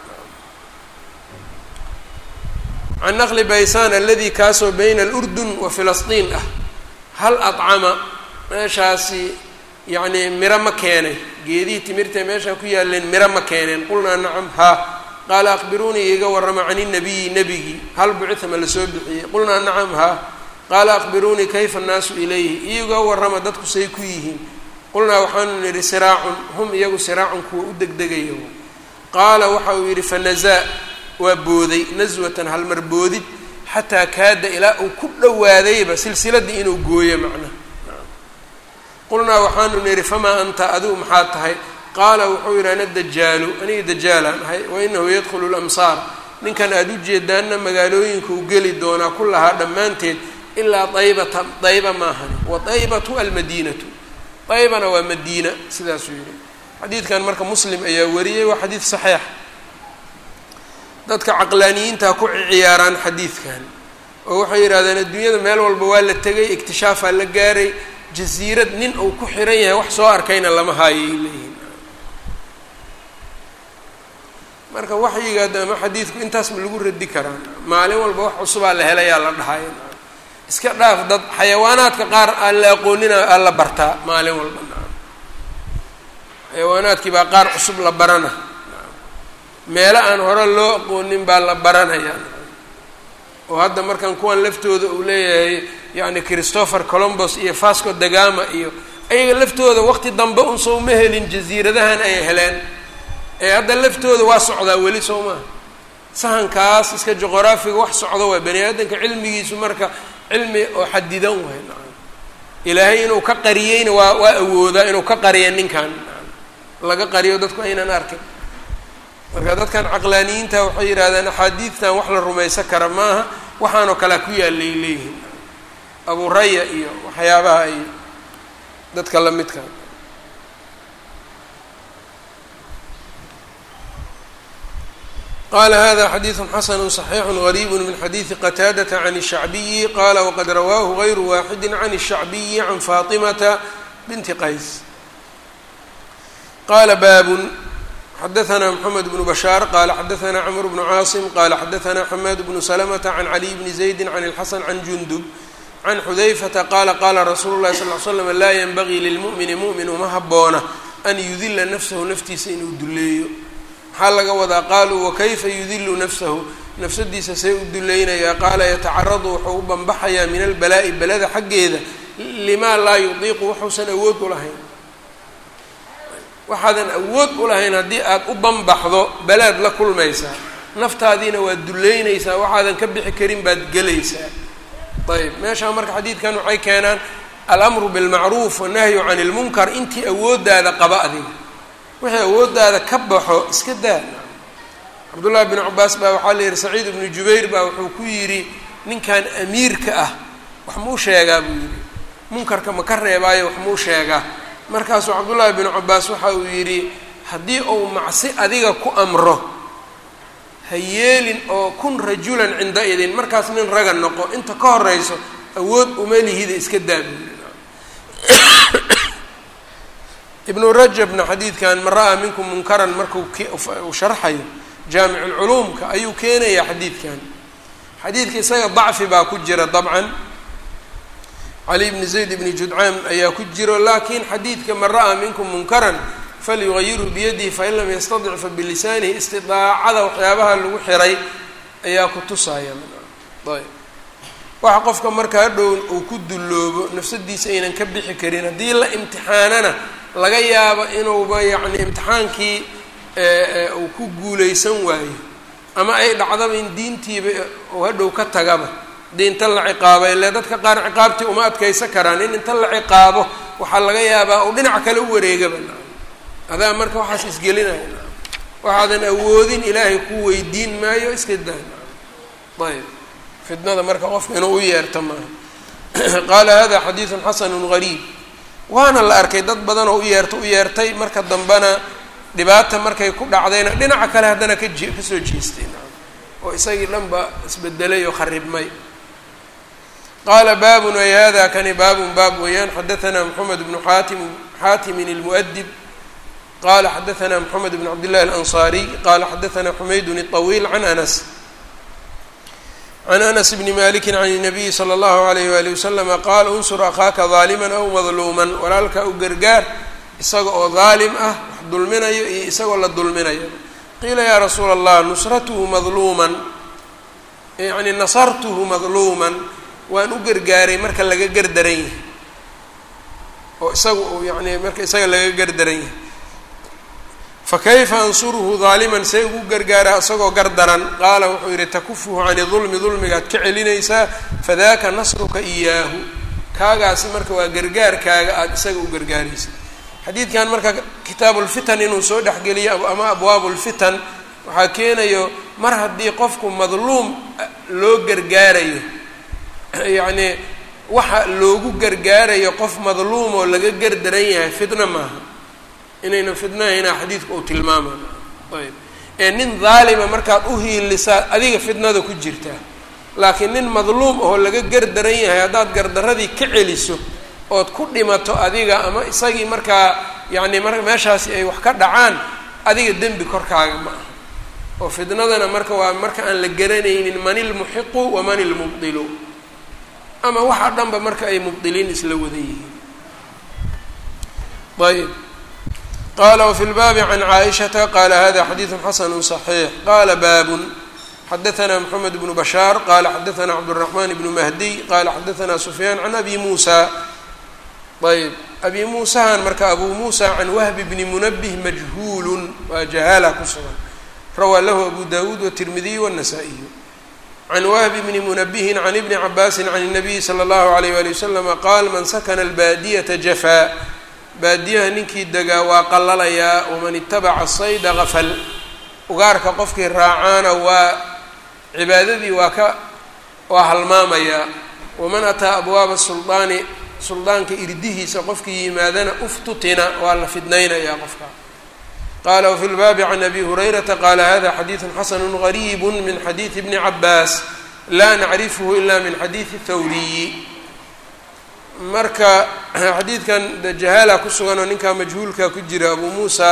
can naqli baysaan aladi kaasoo bayna alurdun wa filastiin ah. hal acama meeshaasi yacnii miro ma keenay, geedihii timirtae meeshaa ku yaaleen miro ma keeneen. qulnaa nacam haa. qaala akhbiruunii iiga warrama can inabiyi nebigii, hal bucitha ma lasoo bixiyey. qulnaa nacam haa. qaala akhbiruunii kayfa annaasu ilayhi, iiga warrama dadku say ku yihiin. qulnaa waxaanu nidhi siraacun, hum iyagu siraacun kuwa u degdegaya. qaala waxa uu yidhi fanazaa waa booday, naswatan halmar boodid, xataa kaada ilaa uu ku dhowaadayba silsiladii inuu gooyo macnaha. qulnaa waxaanu nidhi famaa anta adigu maxaa tahay? qaala wuxuu yidhi ana dajaalu, aniga dajaalaan ahay, wa inahu yadkhulu lamsaar, ninkan aada u jeedaanna magaalooyinka u geli doonaa kullahaa dhammaanteed ilaa daybata, dayba maahani, wa daybatu almadiinatu, daybana waa madiina, sidaasuu yidhi. xadiidkan marka muslim ayaa wariyey, waa xadiid saxiix. dadka caqlaaniyiinta ku ciyaaraan xadiidkan oo waxay yidhahdeen adduunyada meel walba waa la tegay, iktishaafaa la gaaray, jasiirad nin uu ku xiran yahay wax soo arkayna lama haayay leeyihin. marka waxyiga ama xadiidku intaas ma lagu radi karaan? maalin walba wax cusubaa la helayaa la dhahay. iska dhaaf dad xayawaanaadka qaar aan la aqoonina aan la bartaa maalin walba. xayawaanaadkii baa qaar cusub la barana, meelo aan hore loo aqoonin baa la baranayaa. oo hadda markan kuwan laftooda uu leeyahay yacni Christopher Columbus iyo Vasco da Gama iyo ayaga laftooda waqti dambe un soo ma helin jasiiradahan ay heleen, ee hadda laftooda waa socdaa weli soo maaha. sahankaas iska juqraafiga wax socdo waa bani aadamka cilmigiisu marka cilmi oo xadidan wahay. ilaahay inuu ka qariyeyna waa waa awoodaa inuu ka qariyo ninkan, laga qariyo dadku aynan arkin. marka dadkan caqlaaniyiinta waxay yidhahdeen axaadiidtan wax la rumaysan kara maaha, waxaanoo kalea ku yaallay leeyihin abu raya iyo waxyaabaha ay dadka la midka. qala hada xadiiثu xasanu صaxiixu غariib min xadiiثi qataadata can الshacbiyi qala waqad rawaahu غayru waaxidi can الshacbiyi can faaطimata binti qays. qala baabun xadaثna mحamed بن bashاar qala xadaثna cmr بن caaصim qala xadaثna xamaad بن سلمة can caliي bni زaydi can الxasan can jundub can xudayfata qaala qaala rasuulu الlahi sal ly slam laa ynbagii lilmu'mini mu'min uma haboona an yudila nafsahu naftiisa inuu duleeyo. maxaa laga wadaa? qaaluu wakayfa yudilu nafsahu, nafsadiisa see u dulaynayaa? qaala yatacaradu wuxuu u banbaxayaa min albalaa'i balada xaggeeda limaa laa yudiiqu waxuusan awood u lahayn. waxaadan awood u lahayn haddii aad u banbaxdo balaad la kulmaysaa, naftaadiina waad duleynaysaa, waxaadan ka bixi karin baad gelaysaa. ayb meeshaa marka xadiidkan waxay keenaan alamru bilmacruuf wannahyu can ilmunkar. intii awooddaada qaba adiga, wixii awooddaada ka baxo iska daa. cabdullahi bnu cabaas baa waxaa la yihi saciid ibnu jubayr baa wuxuu ku yidhi ninkan amiirka ah wax muu sheegaa buu yidhi, munkarka ma ka reebaayo wax muu sheegaa? markaasuu cabdullaahi binu cabaas waxa uu yidhi haddii uu macsi adiga ku amro ha yeelin oo kun rajulan cinda idin, markaas nin raga noqo, inta ka horeyso awood umalihida iska daabi. ibnu rajabna xadiidkan man ra'aa minkum munkaran markuu uu sharxayo jaamic ulculuumka ayuu keenayaa xadiidkan. xadiidka isaga dacfi baa ku jira dabcan, cali bni zayd bni judcaan ayaa ku jiro, laakiin xadiidka man ra'aa minkum munkaran falyugayirhu biyadihi fain lam yastadic fa bilisaanihi istidaacada waxyaabaha lagu xiray ayaa ku tusaaya. ayb waxa qofka markaa dhow uu ku dulloobo nafsadiisa aynan ka bixi karin, haddii la imtixaanana laga yaabo inuuba yacni imtixaankii uu ku guulaysan waayo ama ay dhacdaba in diintiiba uu hadhow ka tagaba dee inta la ciqaabay ile dadka qaar ciqaabtii uma adkaysan karaan in inta la ciqaabo waxaa laga yaabaa uu dhinac kale u wareegaba adaa marka waxaas isgelinaya waxaadan awoodin ilaahay ku weydiin maayo iska daa ayb fitnada marka qofka inuu u yeerto maaha qaala hada xadiidun xasanun gariib waana la arkay dad badan oo u yeerto u yeertay marka dambena dhibaata markay ku dhacdayna dhinaca kale haddana ka je kasoo jeestay oo isagii dhanba isbedelay oo kharibmay qaala baabun ay hada kani baabun baab weeyaan xadaثana moxamed bnu xaatim xaatimin اlmuؤdib qala xadaثana moxamed bn cabd llahi alanصariy qala xadaثana xumaydun الطawiil can anas can anas bni maliki can الnabiyi slى اllahu عalayh wali waslama qaala unsur akhaaka ظaalima aw madluuman walaalka u gargaar isaga oo daalim ah wax dulminayo iyo isagoo la dulminayo qiila yaa rasuula allah nusratuhu madluuman yani nasartuhu madluuman waan u gargaaray marka laga gardaran yahay oo isaga uu yani marka isaga laga gardaran yahay fakayfa ansuruhu daaliman say ugu gargaaraa isagoo gardaran qaala wuxuu yidhi takufuhu cani dulmi dulmigaad ka celinaysaa fadaaka nasruka iyaahu kaagaasi marka waa gargaarkaaga aada isaga u gargaaraysa xadiidkan marka kitaabulfitan inuu soo dhexgeliyo ama abwaabulfitan waxaa keenayo mar haddii qofku madluum loo gargaarayo yacni waxa loogu gargaarayo qof madluum oo laga gardaran yahay fitna maaha inayna fidnahayna xadiidka uu tilmaamayo ayb ee nin daalima markaad u hiilisaa adiga fitnada ku jirtaa laakiin nin madluum oo laga gardaran yahay haddaad gardaradii ka celiso ood ku dhimato adiga ama isagii markaa yacni mar meeshaasi ay wax ka dhacaan adiga dembi korkaaga ma aha oo fitnadana marka waa marka aan la garanaynin man ilmuxiqu waman ilmubdilu ama waxa dhanba marka ay mubdiliin isla wada yihiin ayb qala wfi lbaabi can caaishata qala hada xadiidu xasanu صaxiix qala baabun xadaثna mxamed bnu bashaar qala xadaثna cabdالraxman bnu mahdiy qala xadaثna sufyaan can abi muusa ayb abi muusahan marka abu muusa can wahbi bni munabih majhuulun waa jahaala ku sugan rawaa lahu abu dawuud wالtirmidiy wالnasaa-iy can wahbi bni munabihin can ibni cabaasi can الnabiyi slى اllahu عalayh wali waslama qaal man sakna اlbaadiyata jafaa baadiyaha ninkii degaa waa qalalayaa waman itabaca sayda gafal ugaarka qofkii raacaana waa cibaadadii waa ka waa halmaamayaa waman ataa abwaaba suldaani suldaanka irdihiisa qofkii yimaadana uftutina waa la fidnaynayaa qofka qaala wafi lbaabi can abi hurayrata qaala hada xadiidu xasanu gariib min xadiidi bni cabaas laa nacrifhu ila min xadiidi thawriyi marka xadiidkan jahaala ku sugan oo ninkaa majhuulka ku jira abu muusa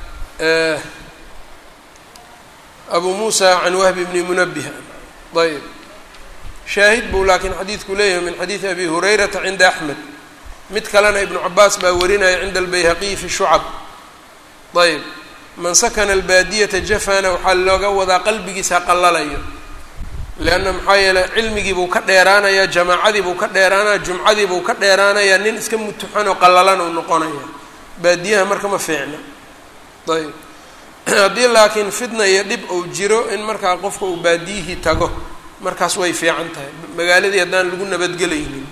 abu muusa can wahbi bni munabih ayb shaahid buu laakiin xadiidku leeyahay min xadiidi abi hurayrata cinda axmed mid kalena ibnu cabaas baa warinaya cinda albayhaqiyi fi shucab ayb man sakana albaadiyata jafana waxaa looga wadaa qalbigiisa qalalayo leanna maxaa yeeley cilmigii buu ka dheeraanayaa jamaacadii buu ka dheeraanaya jumcadii buu ka dheeraanayaa nin iska mutuxan oo qallalan uu noqonaya baadiyaha marka ma fiicna ayb haddii laakiin fitna iyo dhib uu jiro in markaa qofka uu baadiyihii tago markaas way fiican tahay magaaladii haddaan lagu nabadgelaynin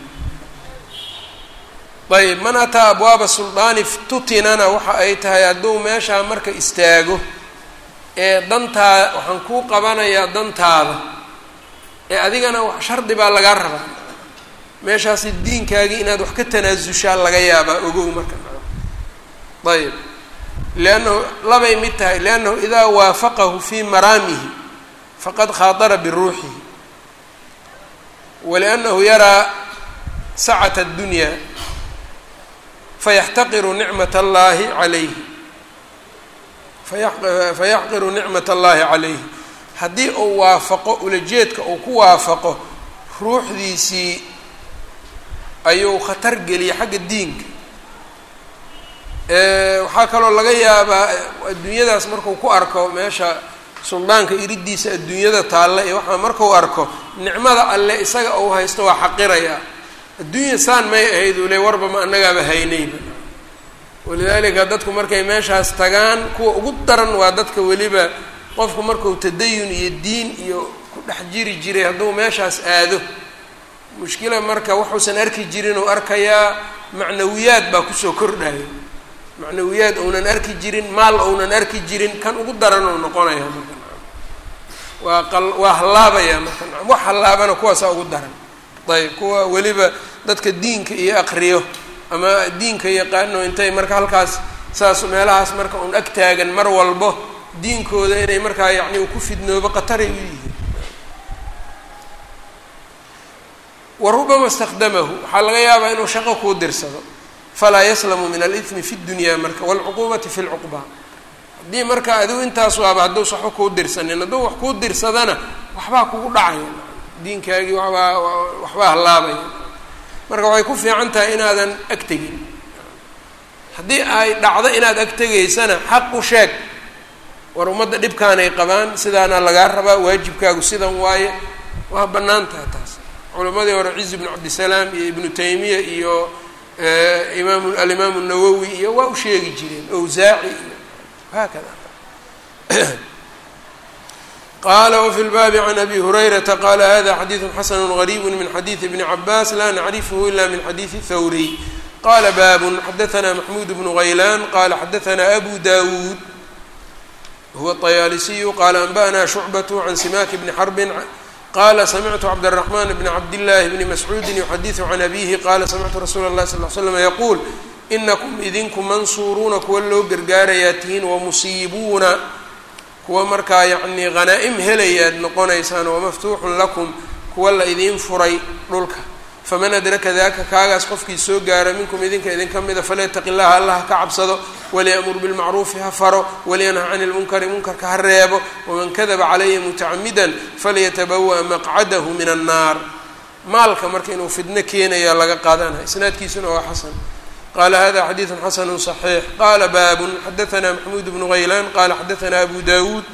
ayb man ataa abwaaba suldaani tutinana waxa ay tahay hadduu meeshaa marka istaago ee dantaa waxaan kuu qabanayaa dantaada ee adigana shardi baa lagaa rabaa meeshaasi diinkaagii inaad wax ka tanaasushaa laga yaabaa ogow marka ayb liannahu labay mid tahay liannahu idaa waafaqahu fii maraamihi faqad khaatara biruuxihi waliannahu yaraa sacata addunya fayaxtaqiru nicmat allaahi calayhi fayaxqiru nicmat allaahi calayhi haddii uu waafaqo ulajeedka uu ku waafaqo ruuxdiisii ayuu khatar geliyay xagga diinka waxaa kaloo laga yaabaa adduunyadaas marku ku arko meesha suldaanka iridiisa adduunyada taalla ee waxaa markuu arko nicmada alle isaga uu haysto waa xaqirayaa adduunya saan may ahayd uu le warba ma annagaaba haynayba walidaalika dadku markay meeshaas tagaan kuwa ugu daran waa dadka weliba qofku markuu tadayun iyo diin iyo ku dhex jiri jiray hadduu meeshaas aado mushkila marka waxuusan arki jirin oo arkayaa macnawiyaad baa kusoo kordhayo macnawiyaad ounan arki jirin maal ounan arki jirin kan ugu daran ou noqonaya marka waa qal waa hallaabaya marka wax hallaabana kuwaasaa ugu daran ayb kuwa weliba dadka diinka iyo aqriyo ama diinka yaqaano intay marka halkaas saas meelahaas marka un ag taagan mar walbo diinkooda inay markaa yacni u ku fidnoobo qataray u yihiin wa rubama istakdamahu waxaa laga yaabaa inuu shaqo kuu dirsado falaa yaslamu min alithmi fi dunya marka waalcuquubati fi lcuqba haddii marka adigu intaas waaba hadduu saxo kuu dirsanin hadduu wax kuu dirsadana waxbaa kugu dhacaya diinkaagii waxbaa waxbaa hallaabaya marka waxay ku fiican tahay inaadan ag tegin haddii ay dhacdo inaad ag tegaysana xaq u sheeg war ummadda dhibkaanay qabaan sidaana lagaa rabaa waajibkaagu sidan waaye waa bannaan tahay taas culammadii hore ciz ibnu cabdisalaam iyo ibnu taymiya iyo imaam alimaamu nawowi iyo waa u sheegi jireen awsaaci iyo haakada qala wfi lbaabi can abi hurayrata qala hada xadiidu xasanu gariibu min xadiidi bni cabaas la nacrifhu ila min xadiidi thawriy qala baabun xadaثna maxmuud bnu haylaan qala xadaثna abu dawuud huwa طayaalisiyu qala anba'na shucbatu can simaaki bni xarbin qala samictu cabdالرaحman bni cabdillaahi bni mascuudi yuxadiثu can abihi qala samictu rasuula اlahi sal ly slam yaquul inakum idinku mansuuruuna kuwa loo gargaarayaa tihiin wamusiibuuna kuwa markaa yacnii hanaa-im helayaad noqonaysaan wamaftuuxun lakum kuwa la idiin furay dhulka faman adraka daaka kaagaas qofkii soo gaara minkum idinka idinka mida falyataqi llaha allah ha ka cabsado waliyamur bilmacruufi ha faro waliyanha cani lmunkari munkarka ha reebo waman kadaba calaya mutacamidan falyatabawa maqcadahu min annaar maalka marka inuu fidno keenayaa laga qaadanaya isnaadkiisuna waa xasan qala hada xadiiثu xasanu صaxiix qala baabun xadaثna maxmuud bnu haylaan qala xadaثna abu dawuud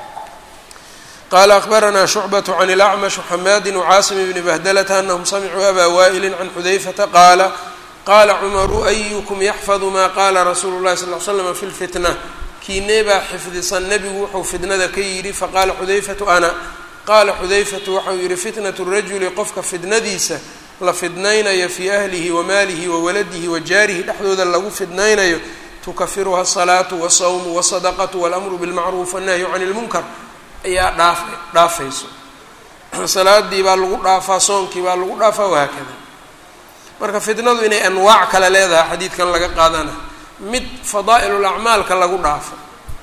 qala akbarana shucbaة can اlacmash xamaadi wcaasim bni bahdalata anahum samicuu aba waa'ili can xudayfata qaala qala cumaru ayukum yaxfadu ma qala rasuulu اlahi sal ly slam fi lfitna kiinee baa xifdisan nebigu wuxuu fitnada ka yidhi faqala xudayfatu ana qaala xudayfatu waxau yihi fitnaة الrajuli qofka fidnadiisa la fidnaynayo fii ahlihi wamaalihi wawaladihi wajaarihi dhexdooda lagu fidnaynayo tukafiruha asalaatu wasawmu wasadaqatu walamru bilmacruuf wannahyu cani lmunkar ayaa dhaaf dhaafayso salaadii baa lagu dhaafaa soonkii baa lagu dhaafaa wahaakada marka fitnadu inay anwaac kale leedahay xadiidkan laga qaadana mid fadaa'il acmaalka lagu dhaafo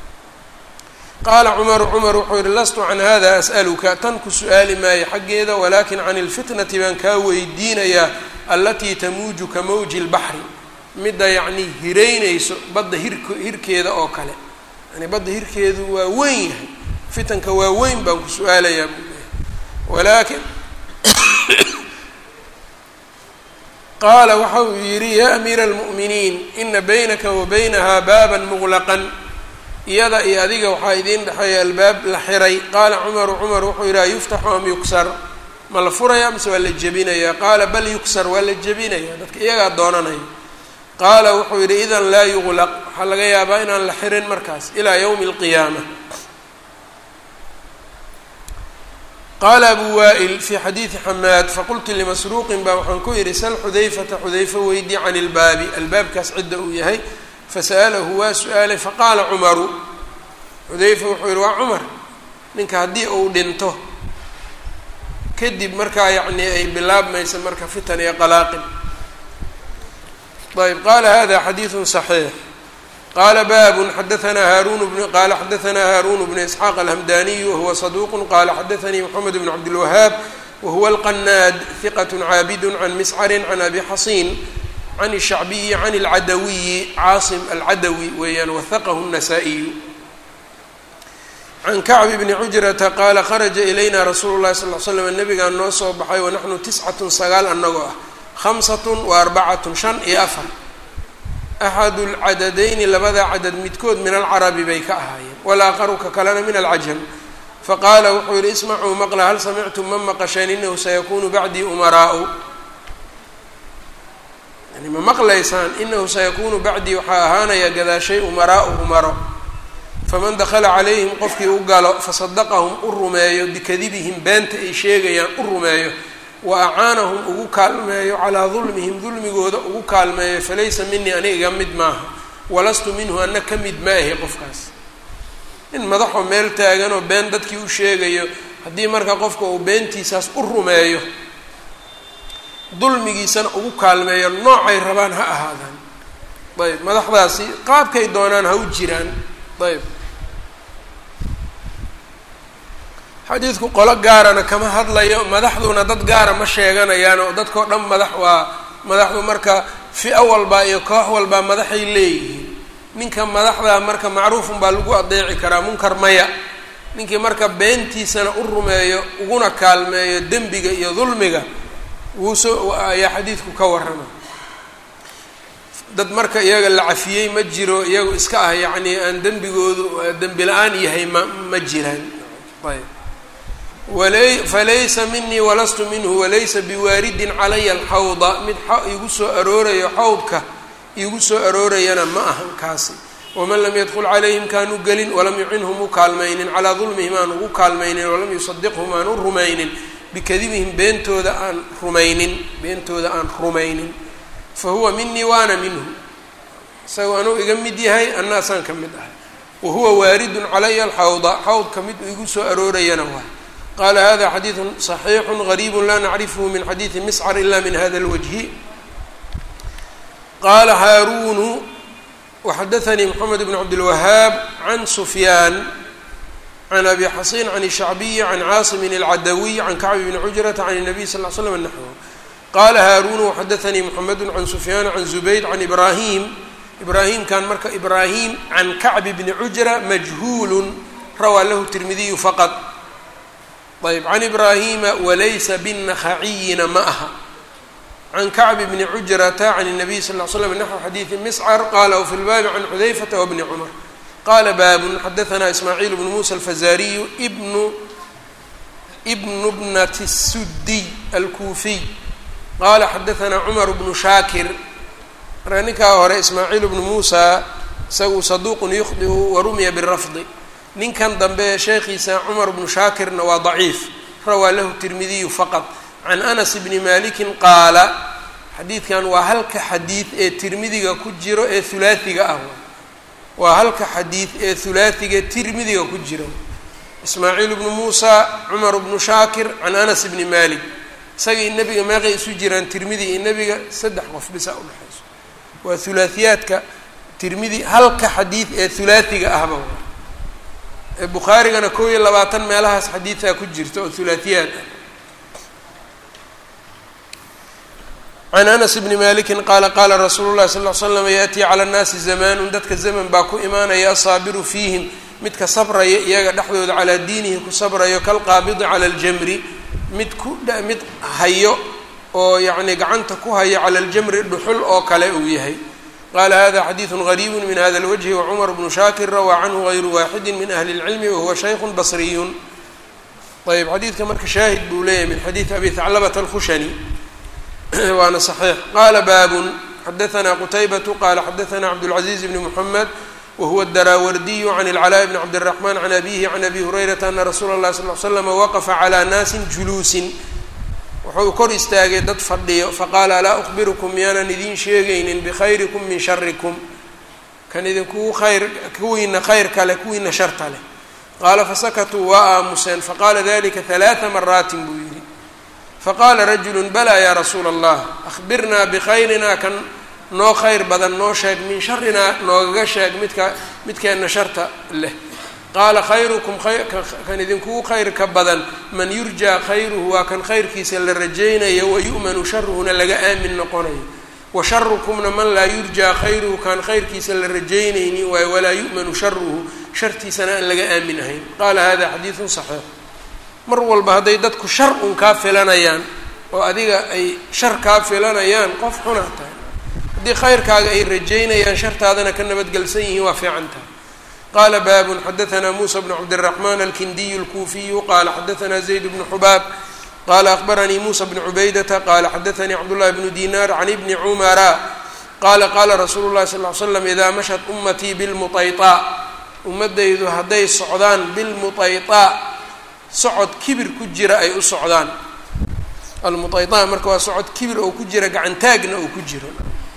qaala cumaru cumar wuxuu yihi lastu can hada as'aluka tan ku su-aali maayo xaggeeda walakin can ilfitnati baan kaa weydiinayaa alatii tamuuju ka mawji lbaxri midda yacnii hiraynayso badda hirk hirkeeda oo kale yani badda hirkeedu waa weyn yahay fitanka waa weyn baan ku su-aalayaa buu leeyahay walaakin qaala waxa uu yidhi yaa amiira almu'miniin ina baynaka wa baynaha baaban muglaqan iyada iyo adiga waxaa idiin dhexeeya albaab la xiray qaala cumaru cumar wuxuu yidhi ayuftaxu am yuksar ma la furaya mise waa la jebinayaa qaala bal yuksar waa la jebinaya dadka iyagaa doonanaya qaala wuxuu yidhi idan laa yuglaq waxaa laga yaabaa inaan la xirin markaas ilaa yowmi alqiyaama qaala abu waa'il fii xadiidi xamaad faqultu limasruuqin baa waxaan ku yidhi sal xudayfata xudayfa weydii can ilbaabi albaabkaas cidda uu yahay fasa'alahu waa su-aalay faqaala cumaru xudayfa wuxuu yihi waa cumar ninka haddii uu dhinto kadib markaa yacni ay bilaabmaysa marka fitan iyo qalaaqin ayb qaala hada xadiiثu صaxiix qaala baabun xadaثna haarun bn qaala xadaثna haarun bnu isxaaq alhamdaniy wahuwa saduuq qala xadaثanii mxamed bn cabdilwahaab wahuwa alqanaad hiqat caabid can miscari can abi xasiin can الshacbiyi can اlcadawiyi caasim alcadawi weeyaan wahaqahu الnasaa-iyu can kacbi bni cujrata qaala kharaja ilayna rasuulu اlahi sal l slam nabigaan noo soo baxay wanaxnu tiscatun sagaal annagoo ah hamsatun wa arbacatun shan iyo afar axadu lcadadayni labada cadad midkood min alcarabi bay ka ahaayeen walaaqaru ka kalena min alcajam faqaala wuxuu yihi ismacuu maqla hal samictum ma maqasheen inahu sayakunu bacdii umaraau yani ma maqlaysaan inahu sayakuunu bacdii waxaa ahaanaya gadaashay umaraau umaro faman dakala calayhim qofkii u galo fasadaqahum u rumeeyo bikadibihim beenta ay sheegayaan u rumeeyo wa acaanahum ugu kaalmeeyo calaa dulmihim dulmigooda ugu kaalmeeyo falaysa minii ani iga mid maaha walastu minhu ana ka mid maahi qofkaas. in madaxoo meel taaganoo been dadkii u sheegayo haddii marka qofka uu beentiisaas u rumeeyo dulmigiisana ugu kaalmeeyo noocay rabaan ha ahaadaan ayb madaxdaasi qaabkay doonaan ha u jiraan ayb xadiidku qolo gaarana kama hadlayo madaxduna dad gaara ma sheeganayaan oo dadkao dhan madax waa madaxdu marka fi-o walbaa iyo koox walbaa madaxay leeyihiin ninka madaxdaa marka macruufun baa lagu adeeci karaa munkar maya ninkii marka beentiisana u rumeeyo uguna kaalmeeyo dembiga iyo dulmiga wuusoo ayaa xadiidku ka warrama. dad marka iyaga la cafiyey ma jiro iyagu iska ah yacnii aan dembigoodu dembi la-aan yahay ma ma jiraan ayb walay falaysa minii walastu minhu walaysa biwaaridin calaya alxawda mid igu soo aroorayo xawdka igu soo aroorayana ma ahan kaasi waman lam yadkul calayhim kaanu gelin walam yucinhum u kaalmaynin calaa dulmihim aan ugu kaalmaynin walam yusadiqhum aan u rumaynin bikadibihim beentooda aan rumaynin beentooda aan rumaynin fa huwa minii waana minhu isagoo anuu iga mid yahay annaasaan ka mid ahay wahuwa waaridun calaya alxawda xawdka mid igu soo aroorayana waa. qala hada xadiidu صaxiixu غariibu la nacrifhu min xadiidi miscar ila min hada اlwجhi. qala haarunu waxadaثanii mxamed bn cabdilwahaab can sufyaan can abi xasin can الshacbiyi can caasimin اlcadawiy can kacbi bni cujrata can الnabiy sal ll slam naxwu. qala haarunu waxadaثanii mxamedu can sufyaan can zubayd can ibrahim ibrahimkan marka ibrahim can kacbi bni cujra majhuulu rawaa lahu tirmidiyu faqط. ayb can ibrahima walaysa binakaciyina ma aha can kacbi bni cujrata can الnabiy sal ll ly slam naxwu xadiidi miscar qala wfi lbaabi can xudayfata wbni cumar. qala baabun xadaثna ismaaciil bnu musa alfazariyu bnu bnu bnati الsudiy alkuufiy qala xadaثna cumar bnu shaakir marka ninkaa hore ismaaciil bnu muusa isagu saduuqun yukhdiu warumiya birafdi. ninkan dambe ee sheekhiisa cumar bnu shaakirna waa daciif rawaa lahu tirmidiyu faqط can anas bni malikin qaala xadiidkan waa halka xadiid ee tirmidiga ku jiro ee hulaaiga ah waa halka xadiid ee hulaaiga tirmidiga ku jiro ismaaciil bnu muusa cumar bnu shaakir can anas bni malik isagii nebiga meeqay isu jiraan tirmidi iyo nebiga saddex qof bisa udhexayso waa hulaahiyaadka tirmidi halka xadiid ee hulaaiga ahba bukhaarigana kow iyo labaatan meelahaas xadiidaa ku jirta oo hulaahiyaad ah. can anas bni malikin qaala qaala rasuulu llahi sal l slam yaأtii cala nnaasi zamaanun dadka zaman baa ku imaanaya asaabiru fiihim midka sabraya iyaga dhexdooda calaa diinihi ku sabrayo kalqaabidi cala aljamri mid ku mid hayo oo yacni gacanta ku hayo cala aljamri dhuxul oo kale uu yahay. qala hada xadiidu غariibu min hada اlwجhi wacumar bnu shaakir rawaa canhu غayru waaxidi min ahli اlcilmi wahuwa shayku basriyun. ayb xadiidka marka shaahid buu leeyahay min xadiidi abi haclabata alkhushani waana صaxiix. qala baabun xadaثna qutaybatu qala xadaثna cabdالcaزiiz bni mحamed wahuwa daraawardiyu can اlclaa bni cabdالرaحman can abihi can abi hurayrata ana rasuula اlahi sal ll slam waqfa calى naasi juluusin wuxuu kor istaagay dad fadhiyo faqaala alaa ukhbirukum miyaanan idiin sheegaynin bikhayrikum min sharikum kan idinkugu khayr kuwiina khayr kale kuwiina sharta leh. qaala fasakatuu waa aamuseen faqaala dalika halaaa maraatin buu yidhi faqaala rajulu balaa yaa rasuula allah akhbirnaa bikhayrina kan noo khayr badan noo sheeg min sharinaa noogaga sheeg midka midkeenna sharta leh. qaala khayrukum kan idinkugu khayrka badan man yurjaa khayruhu waa kan khayrkiisa la rajaynayo wayu'manu sharuhuna laga aamin noqonayo wa sharukumna man laa yurjaa khayruhu kaan khayrkiisa la rajaynayni waayo walaa yu'manu sharuhu shartiisana aan laga aamin ahayn. qaala hada xadiidun saxiix. mar walba hadday dadku shar un kaa filanayaan oo adiga ay shar kaa filanayaan qof xunaa tahay haddii khayrkaaga ay rajaynayaan shartaadana ka nabadgelsan yihiin waa fiican tahay. qala baabun xadaثna musa bn cabdالرaحman alkindiyu اlkuufiyu qala xadaثna zayd bnu xubaab qala akbaranii musa bnu cubaydata qala xadaanii cabdullahi bnu dinar can ibni cumara qala qala rasuulu llahi sal ly slam idaa mashat ummatii bilmuطayطaa ummadaydu hadday socdaan bilmuطayطaa socod kibir ku jira ay u socdaan almuطayطaa marka waa socod kibir oo ku jira gacantaagna oo ku jiro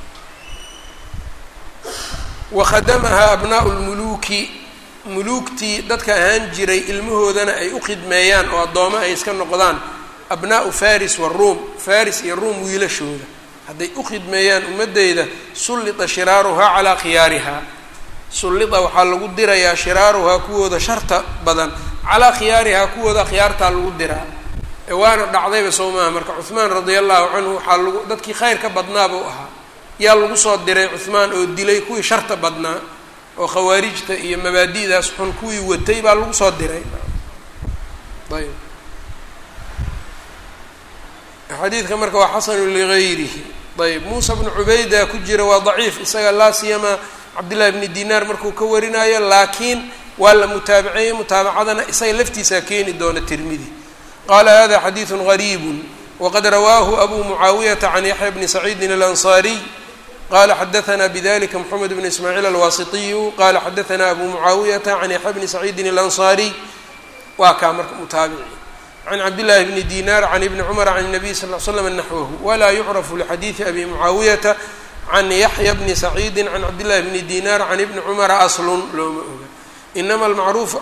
wakhadamahaa abnaau lmuluuki muluugtii dadka ahaan jiray ilmahoodana ay u khidmeeyaan oo addooma ay iska noqdaan abnaau faris waruum faris iyo ruum wiilashooda hadday u khidmeeyaan ummadeyda sullita shiraaruhaa calaa khiyaarihaa sullita waxaa lagu dirayaa shiraaruhaa kuwooda sharta badan calaa khiyaarihaa kuwooda khiyaartaa lagu diraa ee waana dhacdayba soo maaha marka cuhmaan radia allahu canhu waxaa lagu dadkii khayrka badnaaba u ahaa yaa lagu soo diray cuhmaan oo dilay kuwii sharta badnaa oo khawaarijta iyo mabaadi'daas xun kuwii watay baa lagu soo diray ayb xadiidka marka waa xasanu ligayrihi ayb muusa bnu cubayda ku jira waa daciif isaga laa siyama cabdillahi bni dinaar markuu ka warinayo laakiin waa la mutaabiceeyey mutaabacadana isaga laftiisaa keeni doona tirmidi qaala hada xadiidu gariibu waqad rawaahu abu mucaawiyata can yaxya bni saciidin alansaariy qala xadaثna bdlika mxamed bn ismaaciil alwasitiyu qala xadaثna abu mucaawiyata can yaxya bni saciidin اlanصariy waa kaa marka mutaabici can cabdillaahi bni dinar can ibni cumar can الnabiy sal ll slam naxwahu walaa yucrafu lxadiidi abi mucaawiyata can yaxya bni saciidi can cabdillahi bni dinar can ibni cumara aslun looma oga inama almacruuf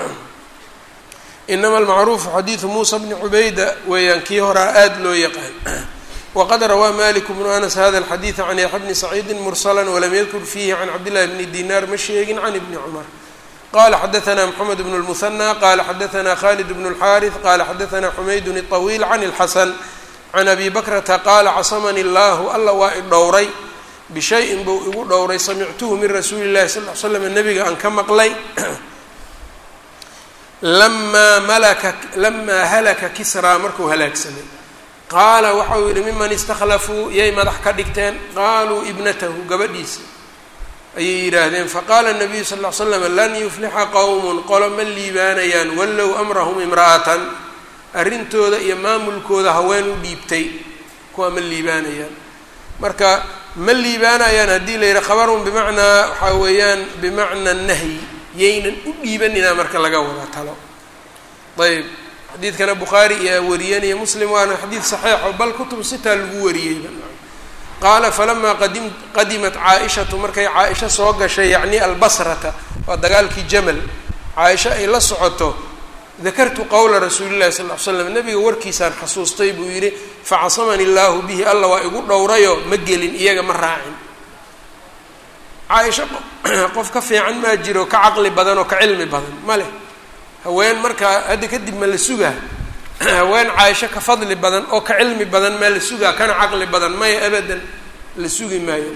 inama almacruufu xadiidu muusa bni cubayda weeyaan kii horaa aada loo yaqaan wqad rawaa malik bnu anas hada alxadiid can yaxya bni saciidi mursala walam yadkur fiihi can cabdillahi bni dinar ma sheegin can ibni cumar qala xadaثna mxamed bn اlmuhanى qala xadaثna khalid bn اlxariث qala xadaثna xumaydun الطawiil can اlxasan can abi bakrata qala casamani اllahu alla waa i dhowray bishayin buu igu dhowray samictuhu min rasuuli اllahi sal l slam nabiga aan ka maqlay lamaa malaka lamaa halaka kisraa markuu halaagsamay qaala waxa uu yihi miman istakhlafuu yay madax ka dhigteen qaaluu ibnatahu gabadhiisa ayay yidhaahdeen faqaala nabiyu sal ll ly slam lan yuflixa qowmun qolo ma liibaanayaan wallow amrahum imra'atan arrintooda iyo maamulkooda haween u dhiibtay kuwa ma liibaanayaan marka ma liibaanayaan haddii la yidhi khabarun bimacnaa waxaa weeyaan bimacna nahyi yaynan u dhiibaninaa marka laga wada talo ayb xadiidkana bukhaari iyo wariyanaya muslim waana xadiid saxiixo bal kutub sitaa lagu wariyeyba qaala falamaa qadim qadimat caa-ishatu markay caa-isha soo gashay yacni albasrata waa dagaalkii jamal caa-isha ay la socoto dakartu qowla rasuulillahi sal ll ly slam nabiga warkiisaan xasuustay buu yidhi facasamani illaahu bihi alla waa igu dhowrayo ma gelin iyaga ma raacin caa-isha qof ka fiican maa jiro ka caqli badan oo ka cilmi badan ma leh haween markaa hadda kadib ma la sugaa haween caaisho ka fadli badan oo ka cilmi badan maa la sugaa kana caqli badan maya abadan la sugi maayo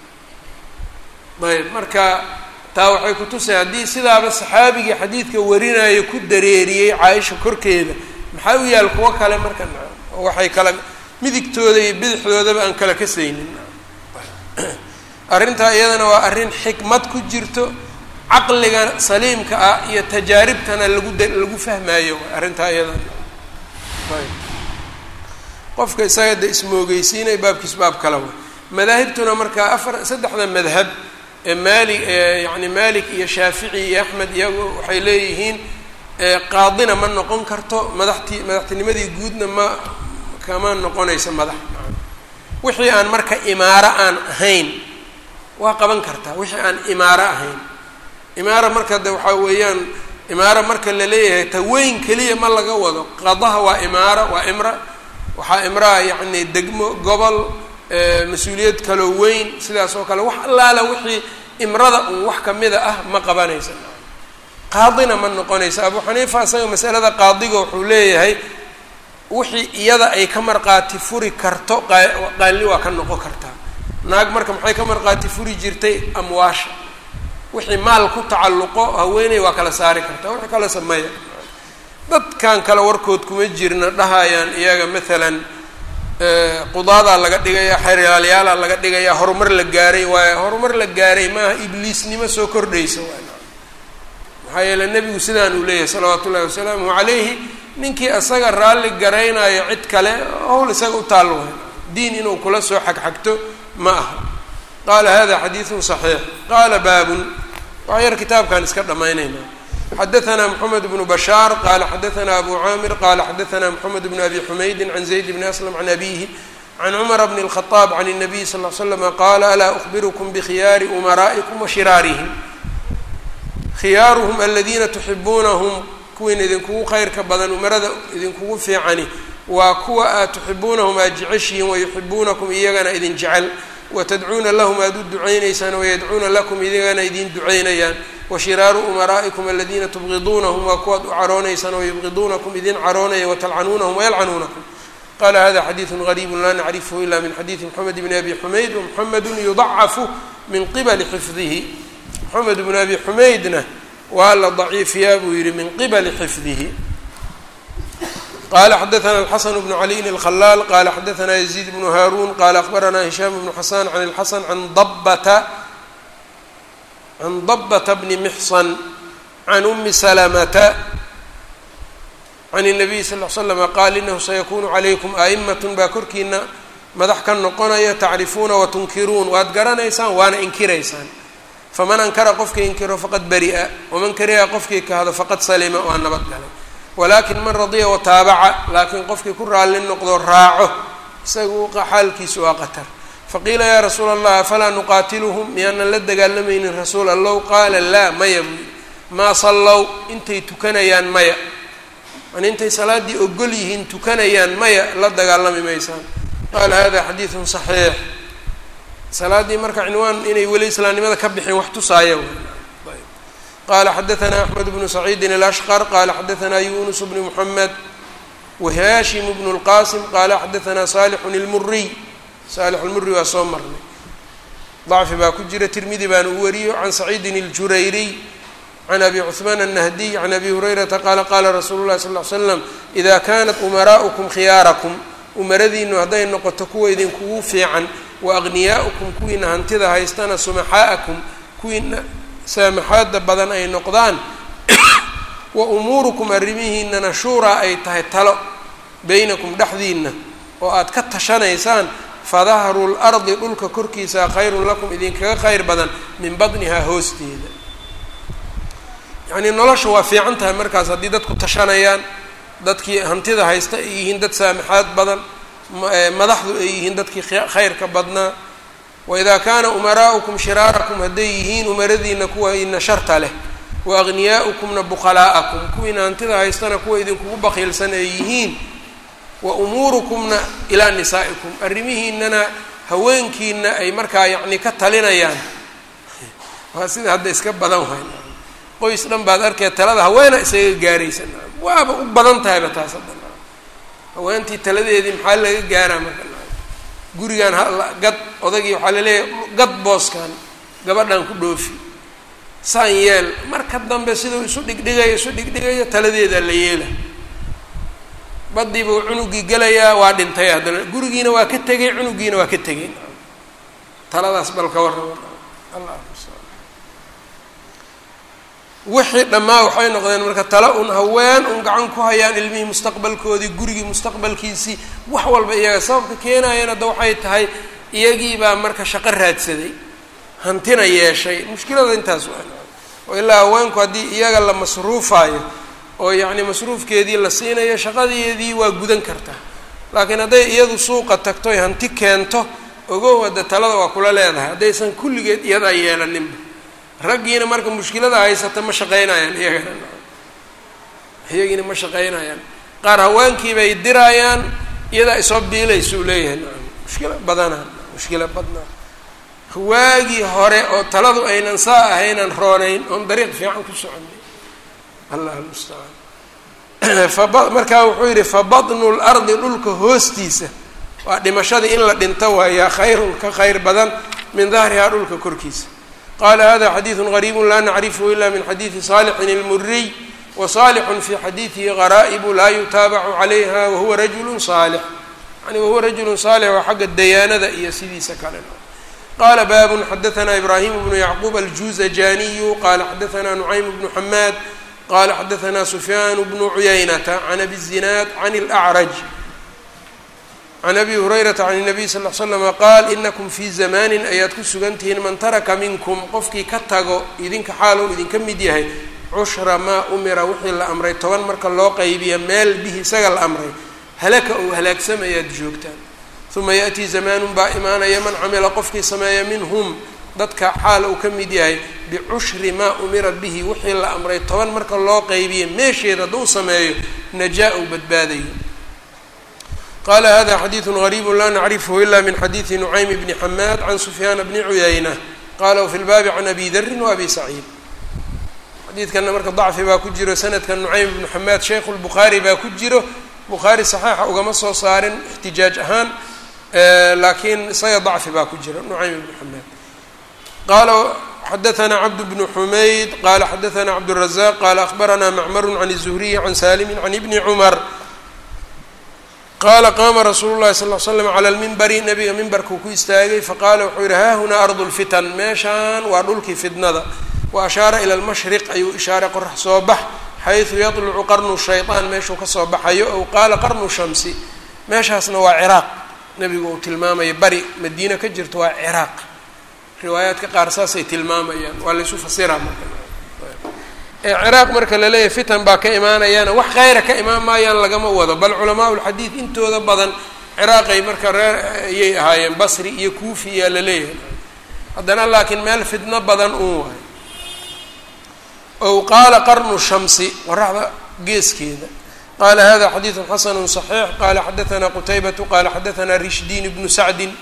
ayb marka taa waxay ku tusay haddii sidaaba saxaabigii xadiidka warinaayo ku dareeriyey caaisha korkeeda maxaa u yaal kuwo kale marka oo waxay kala midigtooda iyo bidixdoodaba aan kala kasaynin arrintaa iyadana waa arrin xikmad ku jirto caqliga saliimka ah iyo tajaaribtana lagu d lagu fahmaayo arrintaa iyadana ayb qofka isaga de ismoogeysiinay baabkiis baab kala wa madaahibtuna markaa afar saddexda madhab ee maali yani malik iyo shaafici iyo axmed iyagu waxay leeyihiin qaadina ma noqon karto madaxtii madaxtinimadii guudna ma kama noqonayso madax wixii aan marka imaaro aan ahayn waa qaban kartaa wixii aan imaaro ahayn imaara marka de waxaa weeyaan imaara marka la leeyahay taweyn keliya ma laga wado qadaha waa imaara waa imra waxaa imraa yacni degmo gobol mas-uuliyad kaloo weyn sidaas oo kale wax allaala wixii imrada un wax kamida ah ma qabanaysa qaadina ma noqonaysa abu xaniifa isaga masalada qaadiga wuxuu leeyahay wixii iyada ay ka marqaati furi karto qaali waa ka noqon kartaa naag marka maxay ka marqaati furi jirtay amwaasha wixii maal ku tacalluqo haweeney waa kala saari kartaa wixii kala sameeya dadkan kale warkood kuma jirna dhahayaan iyaga maalan qudaadaa laga dhigaya xeryaalyaala laga dhigaya horumar la gaaray waayo horumar la gaaray maaha ibliisnimo soo kordhaysa waay maxaa yeele nebigu sidaan uu leeyahay salawaatu ullahi wasalaamuhu calayhi ninkii isaga raalli garaynayo cid kale howl isaga u taal waay diin inuu kula soo xagxagto ma aha. qaala hada xadiiثun صaxiix. qaala baabun waa yar kitaabkan iska dhammaynaynaa. xadaثna mحamed بن bashاar qala xadaثna abu caamir qala xadaثna mحamed بn abi xumaydi can zayd bn aslam can abihi can cumar bn الخaطاab can الnabiy sal ll slam qaala alaa أخbirkm bkhiyaari umaraaئikm washiraarihim. khiyaaruhum aladiina tuxibuunahum kuwiin idinkugu khayrka badan umarada idinkugu fiicani waa kuwa aad tuxibuunahum aad jeceshihiin wayuxibuunakum iyagana idin jecel watadcuuna lahum aad u ducaynaysaan wayadcuuna lakum iyagana idin ducaynayaan. washiraaru umaraa'ikum aladiina tubqiduunahum waa kuwaad u caroonaysaan wayubqiduunakum idin caroonaya watalcanuunahum wayalcanuunakum. qala hada xadiiثu غariibu laa nacrifhu ila min xadiiثi mxamed bn abi xumayd wmuxamedu yudacafu min qibali xifdihi. mxamed bn abi xumaydna waa la daciifiyaa buu yihi min qibali xifdihi. qala xadaثna الxaسن بن عaliء الkhلاal qala xadaثna يزيد بن hاrun qala أخbarana هisham بن xasan عن الxaسن عan ضbta عan ضbta bni mxصn عan أmi سلمةa عan النabiy sal اه ل sلم qaal inahu sayakunu عalaykum أئmaة baa korkiina madax ka noqonaya tacrifuuna watunkiruun waad garanaysaan waana inkiraysaan. faman ankara qofkii inkiro faqad bari'a waman kariha qofkii kahado faqad salima waa nabad galay. walakin man radiya wataabaca laakiin qofkii ku raalli noqdo raaco isagu xaalkiisu waa qatar. faqiila yaa rasuula allah afalaa nuqaatiluhum miyaanan la dagaalamaynin rasuul allow qaala laa maya buyi maa sallow intay tukanayaan maya an intay salaaddii ogol yihiin tukanayaan maya la dagaalami maysaan. qaala hada xadiiثun صaxiix. salaaddii marka cinwaan inay weli islaamnimada ka bixin wax tusaaya. qala xadaثna أحmed بن سacيidi الأshqر qala xadaثna yunus بن mحamed وhashim بن الqasim qala xadaثna صالح الmuriy صالح الmuri waa soo marnay ضacfi baa ku jira tirmidi baana u wariyo can سacيidi الjurayriy can abi cثmaan النahdiy can abi hurayrata qala qala rasuulu الlahi sal اه ly slam إida kanat umaraaؤkum khiyaarakum umaradiinu hadday noqoto kuwa idinkugu fiican waأغniyaa'ukum kuwiina hantida haystana sumaxaa'akum kuwiina saamaxaada badan ay noqdaan wa umuurukum arrimihiinana shuuraa ay tahay talo baynakum dhexdiina oo aad ka tashanaysaan fadahru lardi dhulka korkiisa khayrun lakum idinkaga khayr badan min badnihaa hoosteeda. yacnii nolosha waa fiican tahay markaas haddii dadku tashanayaan dadkii hantida haysta ay yihiin dad saamaxaad badan madaxdu ay yihiin dadkii khayrka badnaa. waidaa kaana umaraa'ukum shiraarakum hadday yihiin umaradiina kuwaina sharta leh waagniyaa'ukumna bukhalaa'akum kuwiina hantida haystana kuwa idinkugu bakiilsan ay yihiin wa umuurukumna ilaa nisaa'ikum arrimihiinana haweenkiina ay markaa yacni ka talinayaan. waa sida hadda iska badan wahay qoys dhan baad arkee talada haweena isaga gaaraysa waaba u badan tahayba taas hadda haweentii taladeedii maxaa laga gaaraa marka gurigan gad odagii waxaa laleeyahay gad booskan gabadhan ku dhoofi saan yeel marka dambe siduu isu dhigdhigayo isu dhigdhigayo taladeeda la yeela badiibuu cunugii gelayaa waa dhintay haddana gurigiina waa ka tegay cunugiina waa ka tegay taladaas bal ka warrama allah wixii dhammaa waxay noqdeen marka tala un haween un gacan ku hayaan ilmihii mustaqbalkoodii gurigii mustaqbalkiisii wax walba iyaga sababka keenayeen hadda waxay tahay iyagii baa marka shaqo raadsaday hantina yeeshay mushkilada intaas waa oo ilaa haweenku haddii iyaga la masruufayo oo yacni masruufkeedii la siinayo shaqadeedii waa gudan kartaa laakiin hadday iyadu suuqa tagto hanti keento ogow hadda talada waa kula leedahay haddaysan kulligeed iyadaa yeelaninba raggiina marka mushkilada haysata ma shaqaynayaan iyagana iyagiina ma shaqaynayaan qaar haweenkii bay dirayaan iyadaa isoo biilaysuu leeyahay mushkila badanaa mushkila badnaa waagii hore oo taladu aynan saa ahaynan roonayn oon dariiq fiican ku soconay allah almustacaan faba markaa wuxuu yidhi fa badnu lardi dhulka hoostiisa waa dhimashadii in la dhinto waayaa khayrun ka khayr badan min dahrihaa dhulka korkiisa. qala hada xadiiثu غariibu laa nacrifhu ila min xadiiثi صaalixin اlmuriy wa صaalixun fi xadiiثihi garaa'ibu laa yutaabacu calayha wahuwa rajulu صaalix yani wahuwa rajulu صaalix waa xagga dayaanada iyo sidiisa kale. qala baabun xadaثna ibrahim bnu yacquub aljuzajaniyu qala xadaثna nucaym bnu xamaad qala xadaثna سfyaan bnu cuyaynata can abi الzinaad can الأcraj can abi hurayrata can الnabiy sal ll slam qaal inakum fii zamanin ayaad ku sugan tihiin man taraka minkum qofkii ka tago idinka xaalow idinka mid yahay cushra maa umira wixii la amray toban marka loo qaybiya meel bihi isaga la amray halaka ou halaagsamayaad joogtaan uma yaأtii zamaanun baa imaanaya man camila qofkii sameeya minhum dadka xaal uu ka mid yahay bicushri maa umira bihi wixii la amray toban marka loo qaybiya meesheeda hadduu sameeyo najaa u badbaadayo. qala hada xadiiثu غariibu la nacrifhu ila min xadiiثi nucaym bni xamaad can sufyaana bni cuyayna qala wfi lbaabi can abi darin waabi saciid. xadiidkana marka dacfi baa ku jiro sanadka nucaym ibnu xamaad sheikhu lbukhaari baa ku jiro. bukhaari saxiixa ugama soo saarin ixtijaaj ahaan laakiin isaga dacfi baa ku jira nucaym ibnu xamaad. qala xadaثna cabd bnu xumayd qala xadaثna cabdالrazaq qala akhbarana macmaru can الzuhriyi can salimi can ibni cumar qaala qaama rasuulu llahi sal l slam cala lmimbari nabiga mimbarkuu ku istaagay faqaala wuxuu yihi haahunaa ardu lfitan meeshaan waa dhulkii fidnada wa ashaara ila lmashriq ayuu ishaaray qorax soo bax xaysu yatlucu qarnu shayطaan meeshuu kasoo baxayo ow qaala qarnu shamsi meeshaasna waa ciraaq nebigu uu tilmaamaya bari madiina ka jirto waa ciraaq riwaayaadka qaar saasay tilmaamayaan waa laysu fasiraa marka ee ciraaq marka la leeyahay fitan baa ka imaanayaana wax khayra ka imaan maayaan lagama wado bal culamaa ulxadiid intooda badan ciraaqay marka reer ayay ahaayeen basri iyo kuufi iyaa la leeyahay haddana laakiin meel fidno badan uun waayo ow qaala qarnu shamsi qoraxda geeskeeda qaala hada xadiiثu xasanu صaxiix qala xadaثna qutaybatu qala xadaثna rishdiin bnu sacdin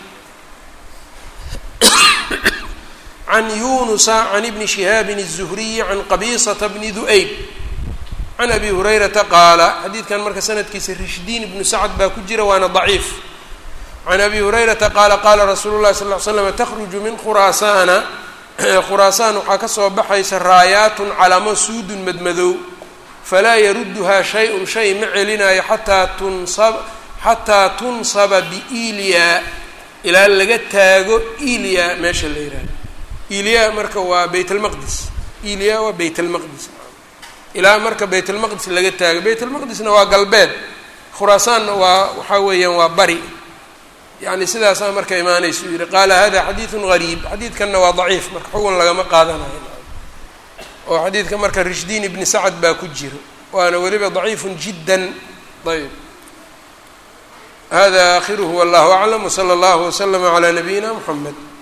can yunusa can ibni shihaabi الzuhriyi can qabisata bni du'ayb can abi hurayrata qaala xadiidkan marka sanadkiisa rishdiin ibnu sacd baa ku jira waana daciif. can abi hurayrata qaala qaala rasuulu llahi sal ly slam takhruju min khuraasaana khuraasaan waxaa kasoo baxaysa raayaatun calamo suudun madmadow falaa yarudduhaa shay-un shay ma celinayo xataa tunsab xataa tunsaba biiliya ilaa laga taago iliya meesha la yihahdo iliya marka waa bayt almaqdis iliya waa bayt almaqdis ilaa marka bayt almaqdis laga taago bayt almaqdisna waa galbeed khuraasaanna waa waxaa weeyaan waa bari yani sidaasaa marka imaanaysa u yihi qaala hada xadiiثun gariib xadiidkanna waa daciif marka xugun lagama qaadanayo oo xadiidka marka rishdiin ibni sacd baa ku jiro waana weliba daciifun jiddan. ayb hada akhiruhu wallahu aclam wslى اllahu wslama عlى nabiyina mxamed.